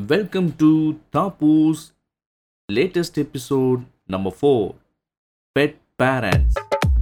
Welcome to Tapu's latest episode number 4 Pet Parents.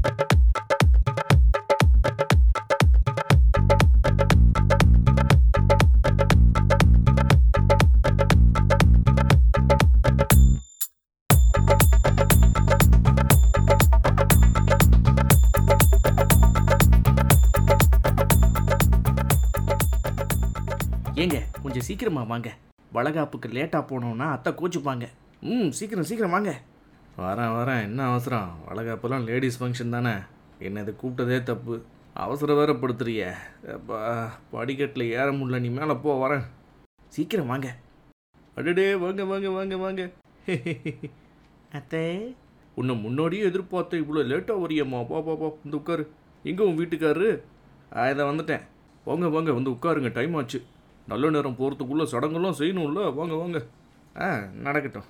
ஏங்க கொஞ்சம் சீக்கிரமா வாங்க. வளகாப்புக்கு லேட்டாக போனோன்னா அத்தை கோச்சிப்பாங்க. சீக்கிரம் வாங்க. வரேன். என்ன அவசரம்? வளகாப்புலாம் லேடிஸ் ஃபங்க்ஷன் தானே. என்னது கூப்பிட்டதே தப்பு. அவசர வேற படுத்துறிய. படிக்கட்டில் ஏற முடியல. நீ மேலே போ. வரேன். சீக்கிரம் வாங்க. அடடே வாங்க. அத்தை உன்னை முன்னாடியே எதிர்பார்த்த. இவ்வளோ லேட்டாக வரியம்மா. பா வந்து உட்காரு. எங்கே உன் வீட்டுக்காரரு? இதை வந்துட்டேன். வாங்க வந்து உட்காருங்க. டைம் ஆச்சு. நல்ல நேரம் போகிறதுக்குள்ளே சடங்கெல்லாம் செய்யணும்ல. வாங்க. நடக்கட்டும்.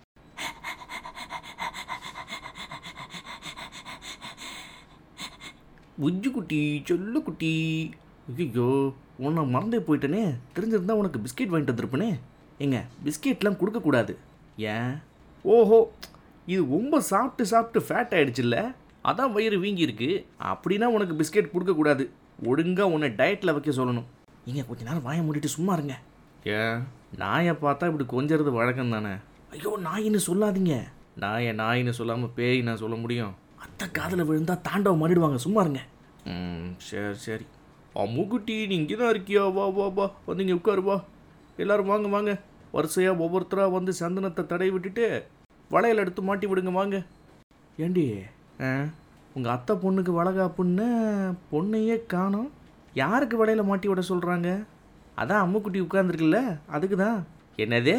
உஜ்ஜு குட்டி, சொல்லு குட்டி. ஐயோ, உன்னை மறந்தே போயிட்டேனே. தெரிஞ்சிருந்தா உனக்கு பிஸ்கெட் வாங்கிட்டு வந்துருப்பேனே. ஏங்க, பிஸ்கெட்லாம் கொடுக்கக்கூடாது. ஏன்? ஓஹோ, இது ரொம்ப சாப்பிட்டு ஃபேட் ஆகிடுச்சுல்ல, அதான் வயிறு வீங்கியிருக்கு. அப்படின்னா உனக்கு பிஸ்கெட் கொடுக்கக்கூடாது. ஒழுங்காக உன்னை டயட்டில் வைக்க சொல்லணும். ஏங்க, கொஞ்ச நேரம் வாயை மூடிட்டு சும்மா இருங்க. ஏன்? நாயை பார்த்தா இப்படி கொஞ்சறது வழக்கம் தானே. ஐயோ, நாயின்னு சொல்லாதீங்க. நாயின்னு சொல்லாமல் பேய் நான் சொல்ல முடியும்? அத்தை காதில் விழுந்தா தாண்டவம் மாறிடுவாங்க. சும்மா இருங்க. சரி. அம்முக்குட்டி, நீ இங்கே தான் இருக்கியா? வா வந்து இங்கே உட்காரு. வா, எல்லோரும் வாங்க. வரிசையாக ஒவ்வொருத்தராக வந்து சந்தனத்தை தடை விட்டுட்டு வளையல் எடுத்து மாட்டி விடுங்க. வாங்க. ஏண்டி, உங்கள் அத்தை பொண்ணுக்கு வளகாப்புன்னு பொண்ணையே காணோம். யாருக்கு வளையல மாட்டி விட சொல்கிறாங்க? அதான் அம்முக்குட்டி உட்கார்ந்துருக்குல்ல, அதுக்கு தான். என்னது?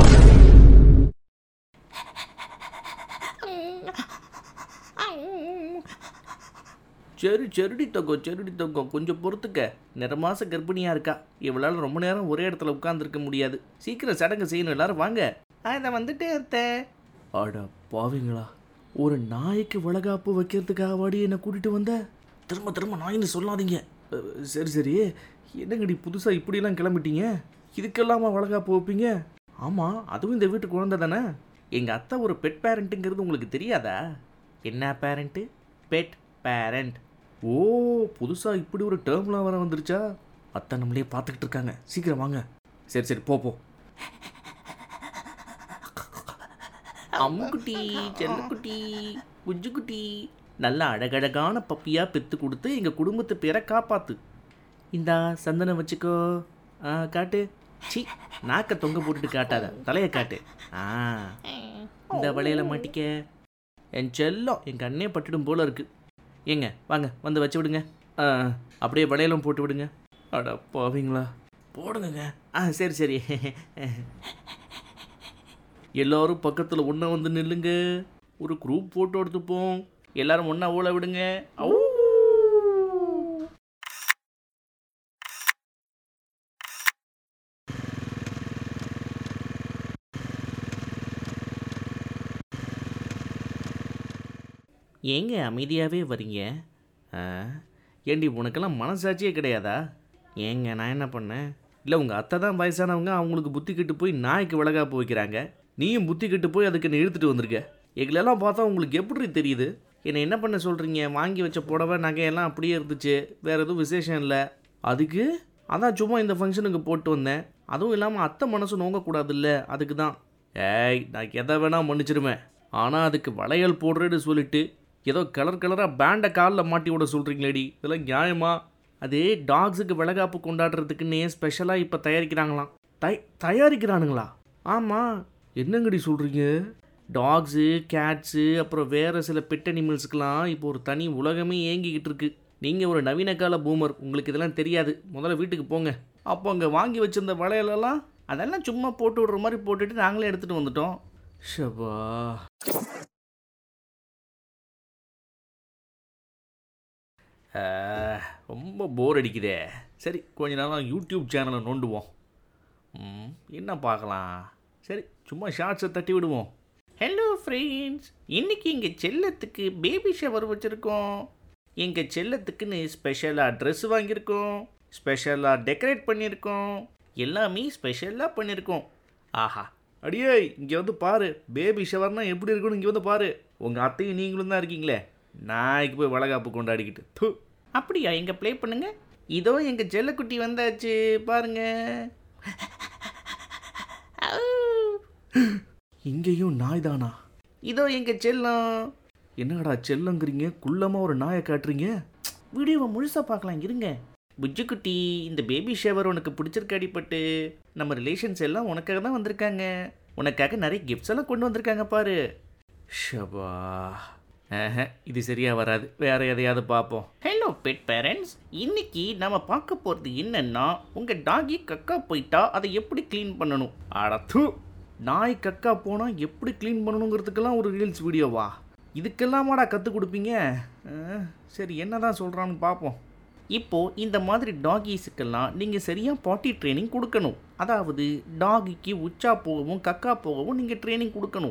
செருடி தங்கம் கொஞ்சம் பொறுத்துக்க. நிறமாச கர்ப்பிணியாக இருக்கா. இவளால் ரொம்ப நேரம் ஒரே இடத்துல உட்காந்துருக்க முடியாது. சீக்கிரம் சடங்கு செய்யணும். எல்லாரும் வாங்க. அதை வந்துட்டே இருந்தேன். ஆடா பாவீங்களா, ஒரு நாய்க்கு வளகாப்பு வைக்கிறதுக்காக வாடி என்னை கூட்டிகிட்டு வந்த. திரும்ப நாயின்னு சொல்லாதீங்க. சரி, என்னங்கடி புதுசாக இப்படிலாம் கிளம்பிட்டீங்க? இதுக்கெல்லாமா வளகாப்பு வைப்பீங்க? ஆமாம், அதுவும் இந்த வீட்டு குழந்தை தானே. எங்கள் அத்தை ஒரு பெட் பேரண்ட்டுங்கிறது உங்களுக்கு தெரியாதா? என்ன பேரண்ட்டு? Pet parent. ஓ, புதுசாக இப்படி ஒரு டேர்ம்லாம் வர வந்துருச்சா? அத்தை நம்மளே பார்த்துக்கிட்டு இருக்காங்க. சீக்கிரம் வாங்க. சரி போ. அம்முக்குட்டி, செல்லக்குட்டி, குஞ்சுக்குட்டி, நல்ல அழகழகான பப்பியாக பெற்று கொடுத்து எங்கள் குடும்பத்து பேரை காப்பாற்று. இந்தா சந்தனம் வச்சுக்கோ. காட்டு. சி, நாக்கை தொங்க போட்டுட்டு காட்டாத, தலையை காட்டு. இந்த வளையல மாட்டிக்க. என் செல்லம், என் கண்ணே பட்டுடும் போல இருக்கு. ஏங்க, வாங்க வந்து வச்சு விடுங்க. அப்படியே வளையலும் போட்டு விடுங்க. அட பாவீங்களா, போடுங்க. சரி. எல்லோரும் பக்கத்தில் ஒன்றா வந்து நில்லுங்க. ஒரு குரூப் ஃபோட்டோ எடுத்துப்போம். எல்லாரும் ஒன்றா ஓட விடுங்க. ஏங்க அமைதியாகவே வரீங்க? ஏண்டி, உனக்கெல்லாம் மனசாட்சியே கிடையாதா? ஏங்க, நான் என்ன பண்ணேன்? இல்லை, உங்கள் அத்தை தான் வயசானவங்க. அவங்களுக்கு புத்தி கெட்டு போய் நாய்க்கு வளகாப்பு வைக்கிறாங்க. நீயும் புத்தி கெட்டு போய் அதுக்கு நீ இழுத்துட்டு வந்திருக்க. எங்களெல்லாம் பார்த்தா உங்களுக்கு எப்படி தெரியுது? என்னை என்ன பண்ண சொல்கிறீங்க? வாங்கி வச்ச புடவை நகையெல்லாம் அப்படியே இருந்துச்சு. வேறு எதுவும் விசேஷம் இல்லை. அதுக்கு அதான் சும்மா இந்த ஃபங்க்ஷனுக்கு போட்டு வந்தேன். அதுவும் இல்லாமல் அத்தை மனசு நோங்கக்கூடாதுல்ல, அதுக்கு தான். நான் எதை வேணால் மன்னிச்சிடுவேன். ஆனால் அதுக்கு வளையல் போடுறேன்னு சொல்லிட்டு ஏதோ கலராக பேண்டை காலில் மாட்டி விட சொல்கிறீங்களேடி, இதெல்லாம் நியாயமா? அதே டாக்ஸுக்கு வளகாப்பு கொண்டாடுறதுக்குன்னே ஸ்பெஷலாக இப்போ தயாரிக்கிறாங்களாம். தயாரிக்கிறானுங்களா? ஆமாம். என்னங்கடி சொல்கிறீங்க? டாக்ஸு, கேட்ஸு, அப்புறம் வேறு சில பெட் அனிமல்ஸுக்கெலாம் இப்போ ஒரு தனி உலகமே இயங்கிக்கிட்டு இருக்கு. நீங்கள் ஒரு நவீன கால பூமர், உங்களுக்கு இதெல்லாம் தெரியாது. முதல்ல வீட்டுக்கு போங்க. அப்போ அங்கே வாங்கி வச்சிருந்த வளையலெல்லாம் அதெல்லாம் சும்மா போட்டு விடுற மாதிரி போட்டுட்டு நாங்களே எடுத்துகிட்டு வந்துட்டோம். ஷபா, ரொம்ப போர் அடிக்குதே. சரி, கொஞ்ச நேரம் யூடியூப் சேனலை நோண்டுவோம். என்ன பார்க்கலாம்? சரி, சும்மா ஷார்ட்ஸை தட்டி விடுவோம். ஹலோ ஃப்ரெண்ட்ஸ், இன்றைக்கி எங்கள் செல்லத்துக்கு பேபி ஷவர் வச்சுருக்கோம். எங்கள் செல்லத்துக்குன்னு ஸ்பெஷலாக ட்ரெஸ் வாங்கியிருக்கோம், ஸ்பெஷலாக டெக்கரேட் பண்ணியிருக்கோம், எல்லாமே ஸ்பெஷலாக பண்ணியிருக்கோம். ஆஹா, அடியே இங்கே வந்து பாரு, பேபி ஷவர்னா எப்படி இருக்குன்னு இங்கே வந்து பாரு. உங்கள் அத்தையும் நீங்களும் தான் இருக்கீங்களே, நாய்க்கு போய் வளகாப்பு கொண்டாடிக்கிட்டு. தூ. அப்படியா, எங்கே ப்ளே பண்ணுங்க. இதோ எங்கள் செல்லக்குட்டி வந்தாச்சு பாருங்க. இங்கேயும் நாய் தானா? இதோ எங்கள் செல்லம். என்னடா செல்லங்கிறீங்க, குள்ளமாக ஒரு நாயை காட்டுறீங்க. வீடியோவை முழுசாக பார்க்கலாம் இருங்க. புஜ்ஜுக்குட்டி, இந்த பேபி ஷவர் உனக்கு பிடிச்சிருக்க அடிப்பட்டு. நம்ம ரிலேஷன்ஸ் எல்லாம் உனக்காக தான் வந்திருக்காங்க. உனக்காக நிறைய கிஃப்ட்ஸ் எல்லாம் கொண்டு வந்திருக்காங்க பாரு. ஷபா, இது சரியா வராது, வேற எதையாவது பார்ப்போம். ஹலோ பெட் பேரண்ட்ஸ், இன்னைக்கு நம்ம பார்க்க போகிறது என்னன்னா, உங்கள் டாகி கக்கா போயிட்டா அதை எப்படி க்ளீன் பண்ணணும். அடத்து, நாய் கக்கா போனால் எப்படி க்ளீன் பண்ணணுங்கிறதுக்கெல்லாம் ஒரு ரீல்ஸ் வீடியோவா? இதுக்கெல்லாமாடா கற்றுக் கொடுப்பீங்க? சரி, என்ன தான் சொல்கிறான்னு பார்ப்போம். இப்போது இந்த மாதிரி டாகிஸுக்கெல்லாம் நீங்கள் சரியாக பாட்டி ட்ரைனிங் கொடுக்கணும். அதாவது டாகிக்கு உச்சா போகவும் கக்கா போகவும் நீங்கள் ட்ரைனிங் கொடுக்கணும்.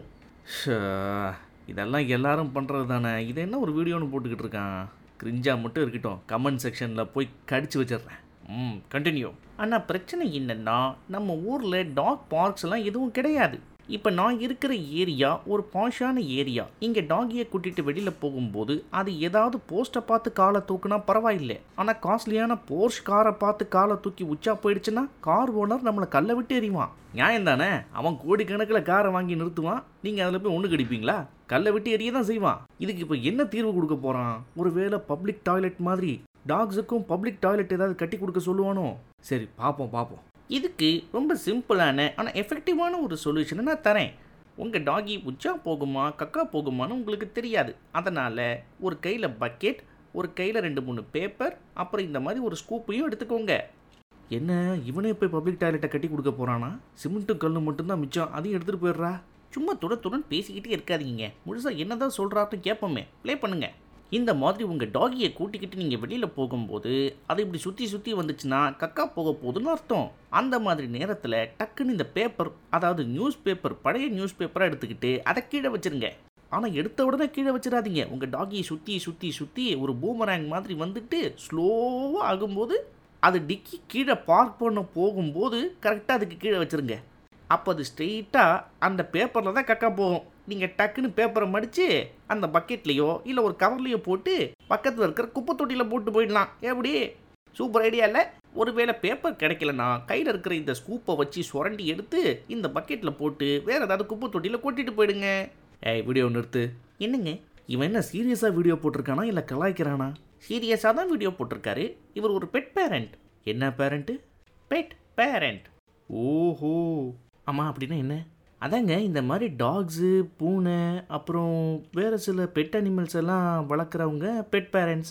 இதெல்லாம் எல்லாரும் பண்ணுறது தானே, இது என்ன ஒரு வீடியோன்னு போட்டுக்கிட்டு இருக்கான். கிரிஞ்சாக மட்டும் இருக்கட்டும், கமெண்ட் செக்ஷனில் போய் கடிச்சு வச்சிடுறேன். கண்டினியூ. ஆனால் பிரச்சனை என்னென்னா, நம்ம ஊரில் டாக் பார்க்ஸ் எல்லாம் எதுவும் கிடையாது. இப்போ நான் இருக்கிற ஏரியா ஒரு பாஷான ஏரியா. இங்கே டாகியை கூட்டிகிட்டு வெளியில் போகும்போது அது ஏதாவது போஸ்ட்டை பார்த்து காலை தூக்குனா பரவாயில்லை. ஆனால் காஸ்ட்லியான போர்ஷ் காரை பார்த்து காலை தூக்கி உச்சா போயிடுச்சுன்னா கார் ஓனர் நம்மளை கல்லை விட்டு எறிவான். நியாயம் தானே? அவன் கோடிக்கணக்கில் காரை வாங்கி நிறுத்துவான், நீங்கள் அதில் போய் ஒன்று கடிப்பீங்களா? கல்லை விட்டு எறிய தான் செய்வான். இதுக்கு இப்போ என்ன தீர்வு கொடுக்க போகிறான்? ஒருவேளை பப்ளிக் டாய்லெட் மாதிரி டாக்ஸுக்கும் பப்ளிக் டாய்லெட் ஏதாவது கட்டி கொடுக்க சொல்லுவானோ? சரி, பார்ப்போம். இதுக்கு ரொம்ப சிம்பிளான ஆனால் எஃபெக்டிவான ஒரு சொல்யூஷனை நான் தரேன். உங்கள் டாகி உச்சா போகுமா கக்கா போகுமான்னு உங்களுக்கு தெரியாது. அதனால் ஒரு கையில் பக்கெட், ஒரு கையில் 2-3 பேப்பர், அப்புறம் இந்த மாதிரி ஒரு ஸ்கூப்பையும் எடுத்துக்கோங்க. என்ன, இவனே போய் பப்ளிக் டாய்லெட்டை கட்டி கொடுக்க போகிறானா? சிமெண்ட்டும் கல்லும் மட்டும்தான் மிச்சம், அதையும் எடுத்துகிட்டு போயிடுறா. சும்மா துடன் பேசிக்கிட்டே இருக்காதீங்க, முழுசாக என்ன தான் சொல்கிறாருன்னு கேட்போமே. ப்ளே பண்ணுங்கள். இந்த மாதிரி உங்கள் டாகியை கூட்டிக்கிட்டு நீங்கள் வெளியில் போகும்போது அது இப்படி சுற்றி வந்துச்சுன்னா கக்கா போக போகுதுன்னு அர்த்தம். அந்த மாதிரி நேரத்தில் டக்குன்னு இந்த பேப்பர், அதாவது நியூஸ் பேப்பர், பழைய நியூஸ் பேப்பராக எடுத்துக்கிட்டு அதை கீழே வச்சுருங்க. ஆனால் எடுத்த உடனே கீழே வச்சிடாதீங்க. உங்கள் டாகியை சுற்றி ஒரு பூமராங் மாதிரி வந்துட்டு ஸ்லோவாக ஆகும்போது அது டிக்கி கீழே பார்க் பண்ண போகும்போது கரெக்டாக அதுக்கு கீழே வச்சுருங்க. அப்போ அது ஸ்ட்ரெயிட்டாக அந்த பேப்பரில் தான் கக்கா போகும். நீங்கள் டக்குன்னு பேப்பரை மடித்து அந்த பக்கெட்லேயோ இல்லை ஒரு கவர்லேயோ போட்டு பக்கத்தில் இருக்கிற குப்பை தொட்டியில் போட்டு போயிடலாம். எப்படி? சூப்பர் ஐடியா இல்லை? ஒருவேளை பேப்பர் கிடைக்கலன்னா கையில் இருக்கிற இந்த ஸ்கூப்பை வச்சு சுரண்டி எடுத்து இந்த பக்கெட்டில் போட்டு வேறு ஏதாவது குப்பை தொட்டியில் கொட்டிட்டு போயிடுங்க. வீடியோ நிறுத்து. என்னங்க, இவன் என்ன சீரியஸாக வீடியோ போட்டிருக்கானா இல்லை கலாய்க்கிறானா? சீரியஸாக தான் வீடியோ போட்டிருக்காரு. இவர் ஒரு பெட் பேரண்ட். என்ன பேரண்ட்டு? Pet parent. ஓஹோ, ஆமாம், அப்படின்னா என்ன? அதாங்க, இந்த மாதிரி டாக்ஸு, பூனை, அப்புறம் வேறு சில பெட் அனிமல்ஸ் எல்லாம் வளர்க்குறவங்க பெட் பேரண்ட்ஸ்.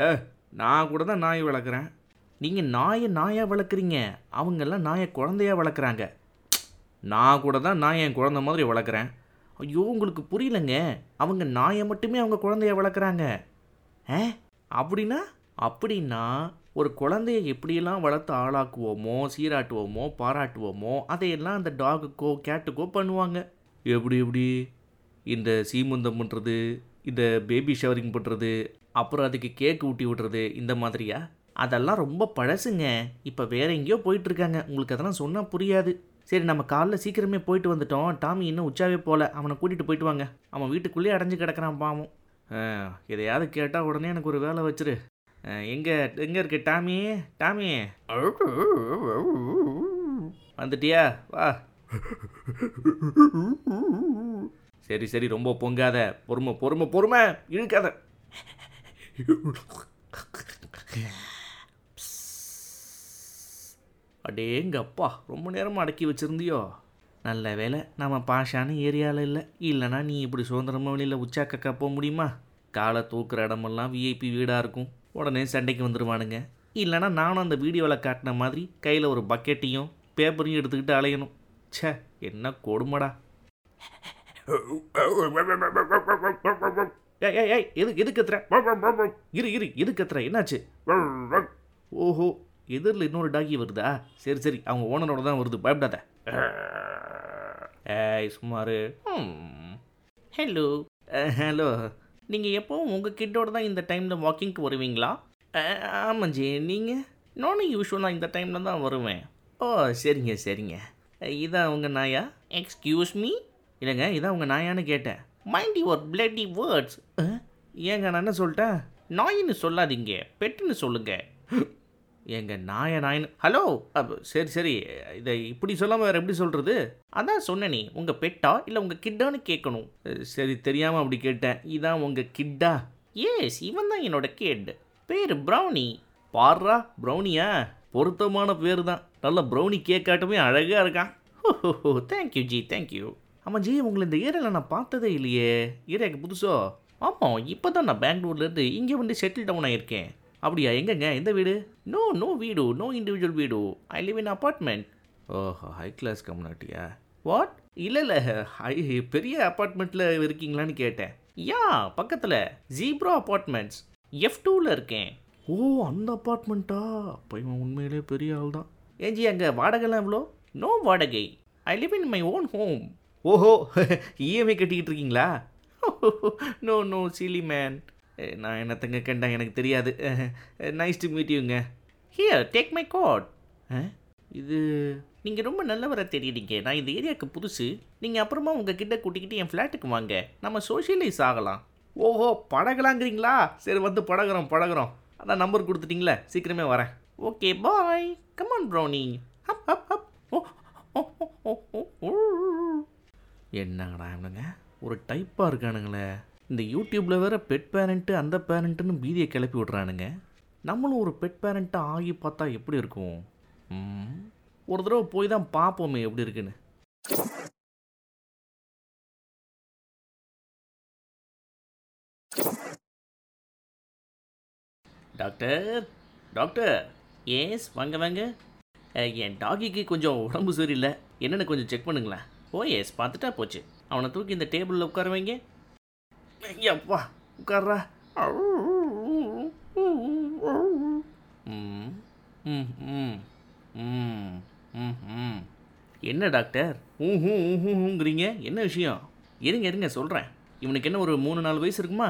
நான் கூட தான் நாய் வளர்க்குறேன். நீங்கள் நாயை வளர்க்குறீங்க, அவங்கெல்லாம் நாயை குழந்தையாக வளர்க்குறாங்க. நான் கூட தான் நாயை என் குழந்தை மாதிரி வளர்க்குறேன். ஐயோ, உங்களுக்கு புரியலைங்க. அவங்க நாயை மட்டுமே அவங்க குழந்தைய வளர்க்குறாங்க. அப்படின்னா ஒரு குழந்தைய எப்படியெல்லாம் வளர்த்து ஆளாக்குவோமோ, சீராட்டுவோமோ, பாராட்டுவோமோ அதையெல்லாம் அந்த டாகுக்கோ கேட்டுக்கோ பண்ணுவாங்க. எப்படி இந்த சீமந்தம் பண்ணுறது, இந்த பேபி ஷவரிங் பண்ணுறது, அப்புறம் அதுக்கு கேக்கு ஊட்டி விடுறது, இந்த மாதிரியா? அதெல்லாம் ரொம்ப பழசுங்க. இப்போ வேற எங்கேயோ போயிட்டுருக்காங்க. உங்களுக்கு அதெல்லாம் சொன்னால் புரியாது. சரி, நம்ம காலைல சீக்கிரமே போயிட்டு வந்துட்டோம். டாமி இன்னும் உச்சாவே போகல. அவனை கூட்டிகிட்டு போயிட்டு வாங்க. அவன் வீட்டுக்குள்ளேயே அடைஞ்சு கிடக்கிறான் பாவம். எதையாவது கேட்டால் உடனே எனக்கு ஒரு வேலை வச்சிரு. எங்கே இருக்கு டாமி? வந்துட்டியா? வா. சரி, ரொம்ப பொங்காத. பொறுமை இழுக்காத. அடேங்கப்பா, ரொம்ப நேரமாக அடக்கி வச்சுருந்தியோ? நல்ல வேலை நம்ம பாஷான ஏரியாவில் இல்லைன்னா நீ இப்படி சுதந்திரமாக வெளியில் உச்சா கக்கா போக முடியுமா? காலை தூக்குற இடமெல்லாம் விஐபி வீடாக இருக்கும். உடனே சண்டைக்கு வந்துடுவானுங்க. இல்லைனா நானும் அந்த வீடியோவில் காட்டின மாதிரி கையில் ஒரு பக்கெட்டையும் பேப்பரையும் எடுத்துக்கிட்டு அலையணும். ச்சே, என்ன கொடுமடா. ஏய் எது கத்துற? இரு எது கத்துற? என்னாச்சு? ஓஹோ, எதிரில் இன்னொரு டாகி வருதா? சரி, அவங்க ஓனரோட தான் வருது, பயப்படாத. சுமாரு. ஹலோ, நீங்கள் எப்போவும் உங்கள் கிட்டோட தான் இந்த டைமில் வாக்கிங்க்கு வருவீங்களா? ஆமாஞ்சி, நீங்கள்? நானும் யூஸ்வலாக இந்த டைமில் தான் வருவேன். ஓ, சரிங்க. இதான் உங்கள் நாயா? Excuse me? இல்லைங்க, இதான் உங்கள் நாயான்னு கேட்டேன். Mind your bloody words. ஏங்க நான் என்ன சொல்லிட்டேன்? நாயின்னு சொல்லாதீங்க, பெட்டுன்னு சொல்லுங்க. ஏங்க நாயின்னு ஹலோ. சரி சரி, இதை இப்படி சொல்லாமல் வேறு எப்படி சொல்கிறது? அதான் சொன்னேனே, உங்கள் பெட்டா இல்லை உங்கள் கிட்டான்னு கேட்கணும். சரி, தெரியாமல் அப்படி கேட்டேன். இதான் உங்கள் கிட்டா? எஸ், இவன் தான் என்னோட கிட். பேர் ப்ரௌனி. பாரா, ப்ரௌனியா? பொருத்தமான பேர் தான். நல்ல ப்ரௌனி கேட்காட்டுமே அழகாக இருக்கான். ஓஹோ, தேங்க்யூ ஜி, தேங்க்யூ. ஆமாம் ஜி, உங்களை இந்த ஏரியாவில் நான் பார்த்ததே இல்லையே. ஏரியாவுக்கு புதுசோ? ஆமாம், இப்போ தான் நான் பெங்களூர்லேருந்து இங்கே வந்து செட்டில் டவுன் ஆகியிருக்கேன். அப்படியா? எங்கங்க? எந்த வீடு? நோ வீடு, நோ இண்டிவிஜுவல் வீடு. I live in apartment. ஓஹோ, ஹை கிளாஸ் கம்யூனிட்டியா? வாட்? இல்லை பெரிய அப்பார்ட்மெண்ட்டில் இருக்கீங்களான்னு கேட்டேன். யா, பக்கத்தில் ஜீப்ரா அப்பார்ட்மெண்ட்ஸ் F2ல் இருக்கேன். ஓ, அந்த அப்பார்ட்மெண்ட்டா? அப்போ இவன் உண்மையிலே பெரிய ஆள் தான். ஏஞ்சி, அங்கே வாடகைலாம் எவ்வளோ? நோ வாடகை. I live in my own home. ஓஹோ, இஎம்ஐ கட்டிக்கிட்டு இருக்கீங்களா? No silly man. நான் என்னத்தங்க கண்டேன், எனக்கு தெரியாது. நைஸ் டு மீட் யூங்க. Here, take my card. இது நீங்கள் ரொம்ப நல்லவரை தெரியுறீங்க. நான் இந்த ஏரியாவுக்கு புதுசு. நீங்கள் அப்புறமா உங்கள் கிட்ட கூட்டிக்கிட்டு என் ஃப்ளாட்டுக்கு வாங்க, நம்ம சோஷியலைஸ் ஆகலாம். ஓஹோ, பழகலாங்கிறீங்களா? சரி, வந்து பழகிறோம். அதான் நம்பர் கொடுத்துட்டிங்களே, சீக்கிரமே வரேன். Okay, bye. Come on Brownie. ஹப் ஹப் ஹப். என்னங்கடா இவனுங்க ஒரு டைப்பாக இருக்கானுங்களே. இந்த யூடியூப்பில் வேறு பெட் பேரண்ட்டு அந்த பேரண்ட்டுன்னு பீதியை கிளப்பி விட்றானுங்க. நம்மளும் ஒரு பெட் பேரண்ட்டாக ஆகி பார்த்தா எப்படி இருக்கும்? ஒரு தடவை போய் தான் பார்ப்போமே எப்படி இருக்குன்னு. டாக்டர். எஸ், வாங்க. என் டாகிக்கு கொஞ்சம் உடம்பு சரியில்லை, என்னென்னு கொஞ்சம் செக் பண்ணுங்களேன். ஓ எஸ், பார்த்துட்டா போச்சு. அவனை தூக்கி இந்த டேபிளில் உட்கார வைங்க. ஐயாப்பா, உட்கார்றா. என்ன டாக்டர் ஊங்கிறீங்க? என்ன விஷயம்? இருங்க சொல்கிறேன். இவனுக்கு என்ன ஒரு 3-4 வயசு இருக்குமா?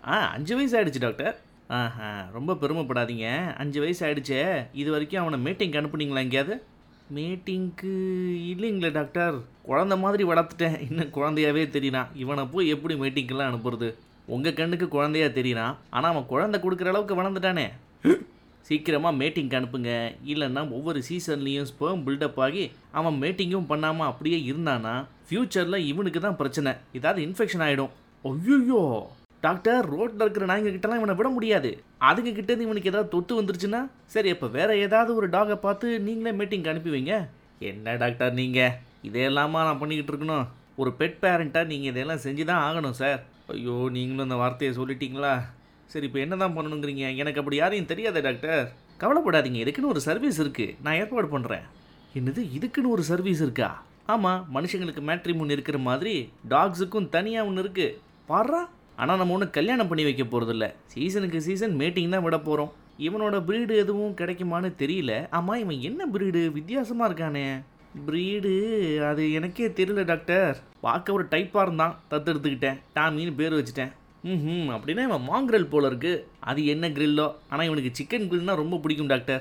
5 வயசு ஆகிடுச்சு டாக்டர். ரொம்ப பெருமைப்படாதீங்க, 5 வயசு ஆகிடுச்சே. இது வரைக்கும் அவனை மீட்டிங்க்கு அனுப்புனீங்களா எங்கேயாவது? மீட்டிங்க்கு இல்லைங்களே டாக்டர். குழந்த மாதிரி வளர்த்துட்டேன், இன்னும் குழந்தையாவே தெரியிறான். இவனை போய் எப்படி மீட்டிங்கெல்லாம் அனுப்புறது? உங்கள் கண்ணுக்கு குழந்தையா தெரியிறான், ஆனால் அவன் குழந்தை கொடுக்குற அளவுக்கு வளர்ந்துட்டானே. சீக்கிரமாக மீட்டிங்க்கு அனுப்புங்க, இல்லைன்னா ஒவ்வொரு சீசன்லேயும் ஸ்பெர்ம் பில்டப் ஆகி அவன் மீட்டிங்கும் பண்ணாமல் அப்படியே இருந்தானா ஃப்யூச்சரில் இவனுக்கு தான் பிரச்சனை, ஏதாவது இன்ஃபெக்ஷன் ஆகிடும். ஐயோ டாக்டர், ரோட்டில் இருக்கிற நாய்ங்கக்கிட்டலாம் இவனை விட முடியாது. அதுங்கக்கிட்டேருந்து இவனுக்கு ஏதாவது தொத்து வந்துருச்சுன்னா சரி, இப்போ வேறு ஏதாவது ஒரு டாகை பார்த்து நீங்களே மீட்டிங்க்கு அனுப்புவீங்க. என்ன டாக்டர் நீங்கள் இதையெல்லாமா நான் பண்ணிக்கிட்டு இருக்கணும்? ஒரு பெட் பேரண்ட்டாக நீங்கள் இதெல்லாம் செஞ்சு தான் ஆகணும் சார். ஐயோ, நீங்களும் அந்த வார்த்தையை சொல்லிட்டீங்களா? சரி, இப்போ என்ன தான் பண்ணணுங்கிறீங்க? எனக்கு அப்படி யாரையும் தெரியாதே டாக்டர். கவலைப்படாதீங்க, இதுக்குன்னு ஒரு சர்வீஸ் இருக்குது, நான் ஏற்பாடு பண்ணுறேன். என்னது, இதுக்குன்னு ஒரு சர்வீஸ் இருக்கா? ஆமாம், மனுஷங்களுக்கு மேட்ரிமோனி இருக்கிற மாதிரி டாக்ஸுக்கும் தனியாக ஒன்று இருக்குது. பாடுறா. ஆனால் நம்ம ஒன்றும் கல்யாணம் பண்ணி வைக்க போகிறதில்ல, சீசனுக்கு சீசன் மீட்டிங் தான் விட போகிறோம். இவனோட ப்ரீடு எதுவும் கிடைக்குமான்னு தெரியல. ஆமாம், இவன் என்ன ப்ரீடு? வித்தியாசமாக இருக்கானே. ப்ரீடு அது எனக்கே தெரியல டாக்டர். பார்க்க ஒரு டைப்பாக இருந்தான், தத்தெடுத்துக்கிட்டேன், டாமின்னு பேர் வச்சுட்டேன். அப்படின்னா இவன் மாங்கிரில் போல இருக்குது. அது என்ன கிரில்லோ, ஆனால் இவனுக்கு சிக்கன் கிரில்னால் ரொம்ப பிடிக்கும் டாக்டர்.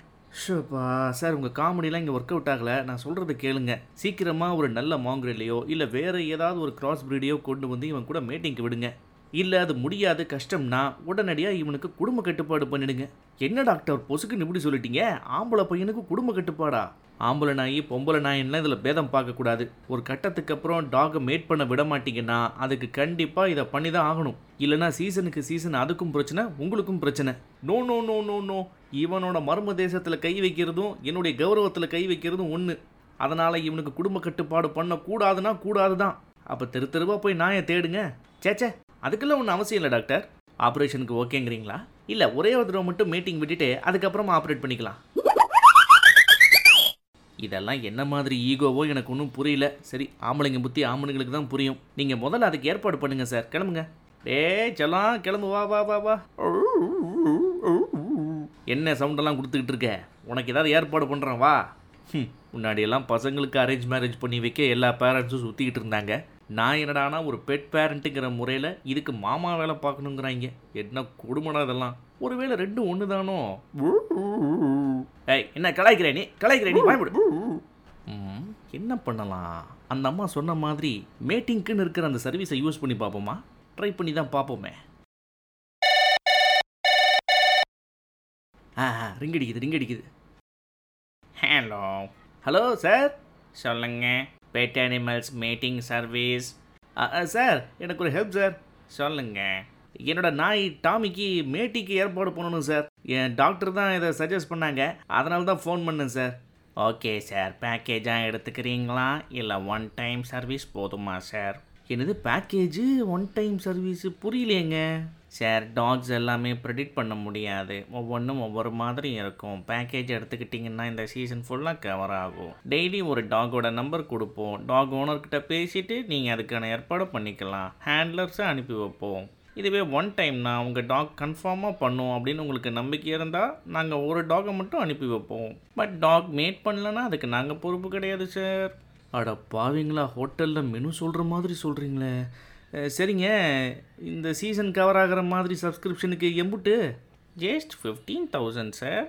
ஷோப்பா சார், உங்கள் காமெடிலாம் இங்கே ஒர்க் அவுட் ஆகலை. நான் சொல்கிறத கேளுங்க. சீக்கிரமாக ஒரு நல்ல மாங்கிரில்லையோ இல்லை வேறு ஏதாவது ஒரு கிராஸ் ப்ரீடையோ கொண்டு வந்து இவன் கூட மீட்டிங்க்கு விடுங்க. இல்லை அது முடியாது, கஷ்டம்னா உடனடியாக இவனுக்கு குடும்ப கட்டுப்பாடு பண்ணிடுங்க. என்ன டாக்டர் பொசுக்குன்னு இப்படி சொல்லிட்டீங்க? ஆம்பளை பையனுக்கு குடும்ப கட்டுப்பாடா? ஆம்பளை நாய் பொம்பளை நாயின்லாம் இதில் பேதம் பார்க்கக்கூடாது. ஒரு கட்டத்துக்கு அப்புறம் டாகை மேட் பண்ண விட மாட்டிங்கன்னா அதுக்கு கண்டிப்பாக இதை பண்ணி தான் ஆகணும். இல்லைனா சீசனுக்கு சீசன் அதுக்கும் பிரச்சனை, உங்களுக்கும் பிரச்சனை. No no no no no இவனோட மர்ம தேசத்தில் கை வைக்கிறதும் என்னுடைய கௌரவத்தில் கை வைக்கிறதும் ஒன்று. அதனால் இவனுக்கு குடும்ப கட்டுப்பாடு பண்ணக்கூடாதுன்னா கூடாது தான். அப்போ தெருவாக போய் நாயை தேடுங்க. சேச்சே, அதுக்கெல்லாம் ஒன்றும் அவசியம் இல்லை டாக்டர். ஆப்ரேஷனுக்கு ஓகேங்கிறீங்களா? இல்லை, ஒரே ஒரு தடவை மட்டும் மீட்டிங் விட்டுட்டு அதுக்கப்புறமா ஆப்ரேட் பண்ணிக்கலாம். இதெல்லாம் என்ன மாதிரி ஈகோவோ எனக்கு ஒன்றும் புரியல. சரி, ஆம்பளைங்க புத்தி ஆம்பளைங்களுக்கு தான் புரியும். நீங்கள் முதல்ல அதுக்கு ஏற்பாடு பண்ணுங்கள் சார். கிளம்புங்க. செல்லாம் கிளம்பு, வா வா வா வா. என்ன சவுண்டெல்லாம் கொடுத்துக்கிட்டு இருக்க? உனக்கு ஏதாவது ஏற்பாடு பண்ணுறேன் வா. முன்னாடியெல்லாம் பசங்களுக்கு அரேஞ்ச் மேரேஜ் பண்ணி வைக்க எல்லா பேரண்ட்ஸும் சுற்றிக்கிட்டு இருந்தாங்க. நான் என்னடானா ஒரு பெட் பேரண்ட்டுங்கிற முறையில் இதுக்கு மாமா வேலை பார்க்கணுங்கிறாங்க. என்ன கொடுமடா இதெல்லாம். ஒருவேளை ரெண்டும் ஒன்று தானோ? என்ன கலாய்க்கிறேன் நீ பயப்படு. என்ன பண்ணலாம்? அந்த அம்மா சொன்ன மாதிரி மேட்டிங்க்குன்னு இருக்கிற அந்த சர்வீஸை யூஸ் பண்ணி பார்ப்போமா? ட்ரை பண்ணி தான் பார்ப்போமே. ரிங் அடிக்குது. ஹலோ ஹலோ சார், சொல்லுங்க. Pet animals meeting service. Sir, எனக்கு ஒரு ஹெல்ப் சார். சொல்லுங்க. என்னோட நாய் டாமிக்கு மேட்டிக்கு ஏற்பாடு பண்ணணும் சார். என் டாக்டர் தான் இதை சஜஸ்ட் பண்ணாங்க, அதனால தான் ஃபோன் பண்ணேன் சார். ஓகே சார், பேக்கேஜாக எடுத்துக்கிறீங்களா இல்லை ஒன் டைம் சர்வீஸ் போதுமா சார்? என்னது பேக்கேஜு ஒன் டைம் சர்வீஸு? புரியலையேங்க சார். டாக்ஸ் எல்லாமே ப்ரெடிக்ட் பண்ண முடியாது, ஒவ்வொன்றும் ஒவ்வொரு மாதிரி இருக்கும். பேக்கேஜ் எடுத்துக்கிட்டிங்கன்னா இந்த சீசன் ஃபுல்லாக கவர் ஆகும். டெய்லி ஒரு டாகோட நம்பர் கொடுப்போம். டாக் ஓனர்கிட்ட பேசிவிட்டு நீங்கள் அதுக்கான ஏற்பாடு பண்ணிக்கலாம். ஹேண்ட்லர்ஸை அனுப்பி வைப்போம். இதுவே ஒன் டைம்னா உங்கள் டாக் கன்ஃபார்மாக பண்ணும் அப்படின்னு உங்களுக்கு நம்பிக்கை இருந்தால் நாங்கள் ஒரு டாகை மட்டும் அனுப்பி வைப்போம். பட் டாக் மேட் பண்ணலன்னா அதுக்கு நாங்கள் பொறுப்பு கிடையாது சார். அட பாவீங்களா, ஹோட்டலில் மெனு சொல்கிற மாதிரி சொல்கிறீங்களே. சரிங்க, இந்த சீசன் கவர் ஆகிற மாதிரி சப்ஸ்கிரிப்ஷனுக்கு எம்புட்டு? ஜஸ்ட் 15,000 சார்.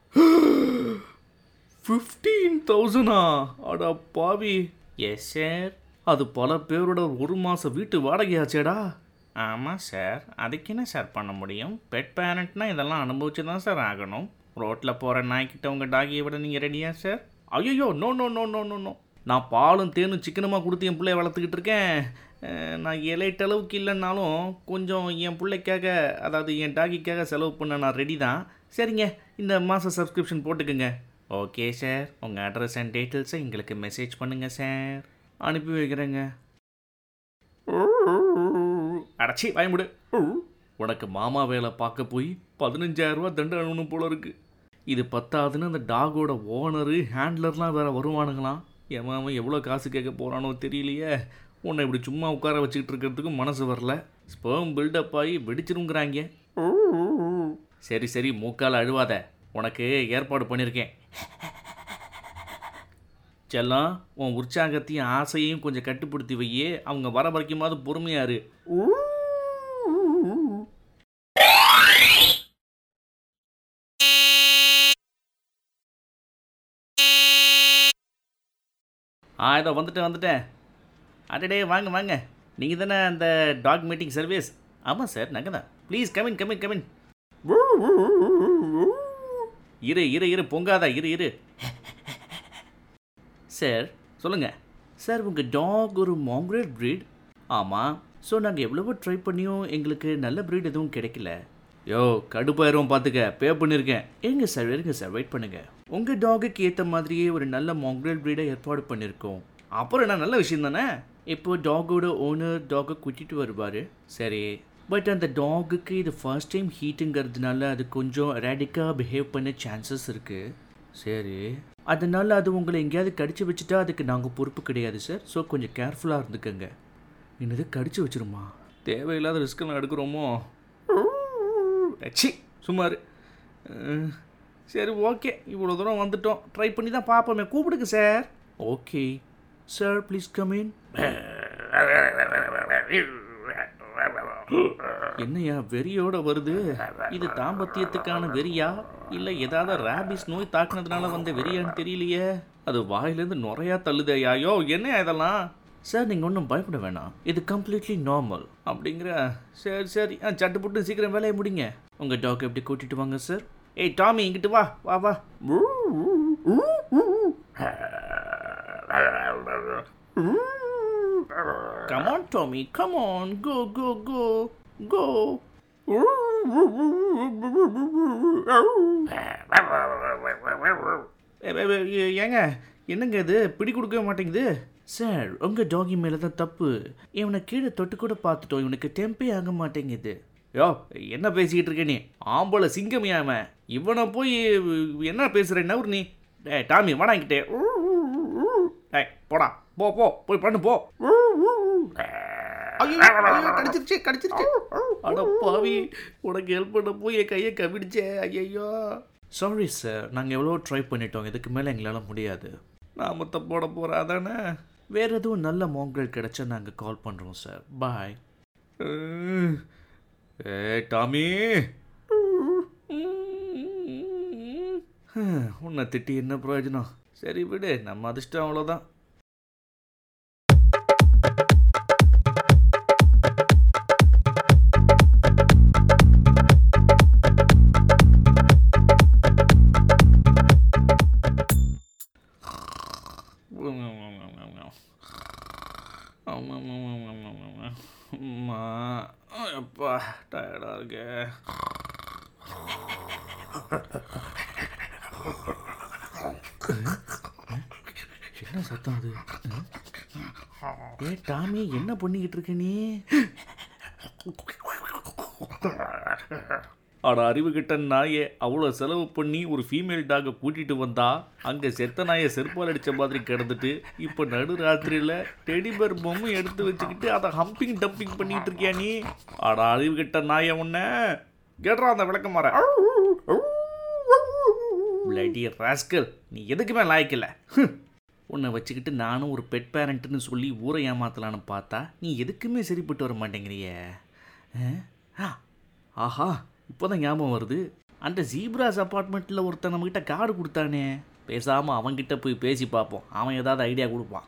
15,000? அட பாவி. Yes sir. அது பல பேரோட ஒரு மாதம் வீட்டு வாடகையாச்சேடா. ஆமாம் சார், அதுக்கு என்ன சார் பண்ண முடியும்? பெட் பேரண்ட்னா இதெல்லாம் அனுபவிச்சு தான் சார் ஆகணும். ரோட்டில் போகிற நாய்க்கிட்ட உங்கள் டாகியை விட நீங்கள் ரெடியா சார்? ஐயோ, no no no no no no. நான் பாலும் தேனும் சிக்கனமாக கொடுத்து என் பிள்ளைய வளர்த்துக்கிட்டு இருக்கேன். நான் எலைட் அளவுக்கு இல்லைன்னாலும் கொஞ்சம் என் பிள்ளைக்காக, அதாவது என் டாகிக்காக செலவு பண்ண நான் ரெடி தான். சரிங்க, இந்த மாதம் சப்ஸ்கிரிப்ஷன் போட்டுக்குங்க. ஓகே சார், உங்கள் அட்ரஸ் அண்ட் டீட்டெயில்ஸை எங்களுக்கு மெசேஜ் பண்ணுங்கள் சார். அனுப்பி வைக்கிறேங்க. அடைச்சி பயமுடு. உனக்கு மாமா வேலை பார்க்க போய் 15,000 ரூபா தண்டனை போல இருக்கு. இது பத்தாதுன்னு அந்த டாகோட ஓனரு ஹேண்ட்லர்லாம் வேறு வருவானுங்களாம். என் மாமன் எவ்வளோ காசு கேட்க போகிறானோ தெரியலையே. உன்னை இப்படி சும்மா உட்கார வச்சுக்கிட்டு இருக்கிறதுக்கும் மனசு வரல. ஸ்பெர்ம் பில்டப் ஆகி வெடிச்சிருங்கிறாங்க. சரி சரி, மூக்கால் அழுவாத. உனக்கு ஏற்பாடு பண்ணியிருக்கேன். செல்லம், உன் உற்சாகத்தையும் ஆசையையும் கொஞ்சம் கட்டுப்படுத்தி வையே. அவங்க வர வரைக்குமாவது பொறுமையாரு. இதோ வந்துட்டேன். அடடே, வாங்க வாங்க. நீங்கள் தானே அந்த டாக் மீட்டிங் சர்வீஸ்? ஆமாம் சார், நாங்கள் தான். Please come in come in come in. இரு பொங்காதா, இரு. சார் சொல்லுங்கள். சார், உங்கள் டாக் ஒரு மாங்க்ரேட் ப்ரீட்? ஆமாம். ஸோ நாங்கள் எவ்வளவோ ட்ரை பண்ணியும் எங்களுக்கு நல்ல ப்ரீட் எதுவும் கிடைக்கல. யோ, கடுப்பாயிரும் பார்த்துக்க. பே பண்ணியிருக்கேன். இருங்க சார் வெயிட் பண்ணுங்கள். உங்கள் டாகுக்கு ஏற்ற மாதிரியே ஒரு நல்ல மாங்க்ரேட் ப்ரீடை ஏற்பாடு பண்ணியிருக்கோம். அப்புறம் என்ன, நல்ல விஷயம் தானே. இப்போது டாகோட ஓனர் டாகை கூட்டிகிட்டு வருவார். சரி, பட் அந்த டாகுக்கு இது ஃபர்ஸ்ட் டைம் ஹீட்டுங்கிறதுனால அது கொஞ்சம் ரேடிக்காக பிஹேவ் பண்ண சான்சஸ் இருக்குது. சரி, அதனால் அது உங்களை எங்கேயாவது கடிச்சு வச்சுட்டா அதுக்கு நாங்கள் பொறுப்பு கிடையாது சார். ஸோ கொஞ்சம் கேர்ஃபுல்லாக இருந்துக்கங்க. என்னது, கடிச்சு வச்சிருமா? தேவையில்லாத ரிஸ்க்கெல்லாம் எடுக்கிறோமோ? சி, சுமார். சரி, ஓகே, இவ்வளோ தூரம் வந்துட்டோம். ட்ரை பண்ணி தான் பார்ப்போமே. கூப்பிடுங்க sir. Okay sir, please come in. என்னையா வெறியோட வருது? இது தாம்பத்தியத்துக்கான வெறியா இல்லை ஏதாவது ரேபிஸ் நோய் தாக்குனதுனால வந்த வெறியான்னு தெரியலையே. அது வாயிலேருந்து நுறையா தள்ளுதையா? யோ, என்னையா இதெல்லாம்? சார், நீங்கள் ஒன்றும் பயப்பட வேணாம், இது கம்ப்ளீட்லி நார்மல். அப்படிங்கிற? சரி, சட்டுப்புட்டு சீக்கிரம் வேலையை முடிங்க. உங்கள் டாக் எப்படி கூட்டிகிட்டு வாங்க சார். ஏய் டாமி, இங்கிட்டு வா. Come on, Tommy. Come on. Go. ஏங்க, என்னங்க இது பிடி கொடுக்கவே மாட்டேங்குது? சார், உங்கள் டாகி மேலே தான் தப்பு. இவனை கீழே தொட்டு கூட பார்த்துட்டோம், இவனுக்கு டெம்பே ஆக மாட்டேங்குது. யோ, என்ன பேசிக்கிட்டு இருக்க நீ? ஆம்பளை சிங்கமியாம இவனை போய் என்ன பேசுகிற? நவுர் நீ. டாமி, வாடாங்கிட்டே. போடா, போய் பண்ணு போ. கடிச்சிருச்சு. அட பாவி, உனக்கு ஹெல்ப் பண்ண போய் என் கையை கவிடிச்சே. ஐயோ, சாரி சார், நாங்கள் எவ்வளோ ட்ரை பண்ணிட்டோம். இதுக்கு மேலே எங்களால் முடியாது. நான் போட போகிறா தானே. வேறு எதுவும் நல்ல மாங்கல் கிடைச்சா நாங்கள் கால் பண்ணுறோம் சார். பாய். டாமி, உன்னை திட்டி என்ன பிரயோஜனம்? சரி விடு, நம்ம அதிர்ஷ்டம் அவ்வளோதான். அம்மா எப்பா டயர்டாக இருக்கே. என்ன சத்தம் அது? டாமி என்ன பண்ணிக்கிட்டு இருக்க நீ? அட அறிவு கிட்ட நாயை அவ்வளோ செலவு பண்ணி ஒரு ஃபீமேல் டாகை கூட்டிகிட்டு வந்தா அங்கே செத்த நாயை செருப்பால் அடித்த மாதிரி கிடந்துட்டு இப்போ நடு ராத்திரியில் டெடிபர் பொம்மை எடுத்து வச்சுக்கிட்டு அதை ஹம்பிங் டம்பிங் பண்ணிக்கிட்டு இருக்கியா நீ? அட அறிவு கிட்ட நாயை உன்ன கேட்றா அந்த விளக்கமாற. பிளடி ராஸ்கல், நீ எதுக்குமே லாய்க்கல. உன்னை வச்சுக்கிட்டு நானும் ஒரு பெட் பேரண்ட்டுன்னு சொல்லி ஊரை ஏமாத்தலான்னு பார்த்தா நீ எதுக்குமே சரிப்பட்டு வர மாட்டேங்கிறிய. ஆஹா, இப்போ தான் ஞாபகம் வருது. அந்த ஜீப்ராஸ் அப்பார்ட்மெண்ட்டில் ஒருத்தன் நம்மக்கிட்ட கார்டு கொடுத்தானே, பேசாமல் அவன்கிட்ட போய் பேசி பார்ப்போம், அவன் ஏதாவது ஐடியா கொடுப்பான்.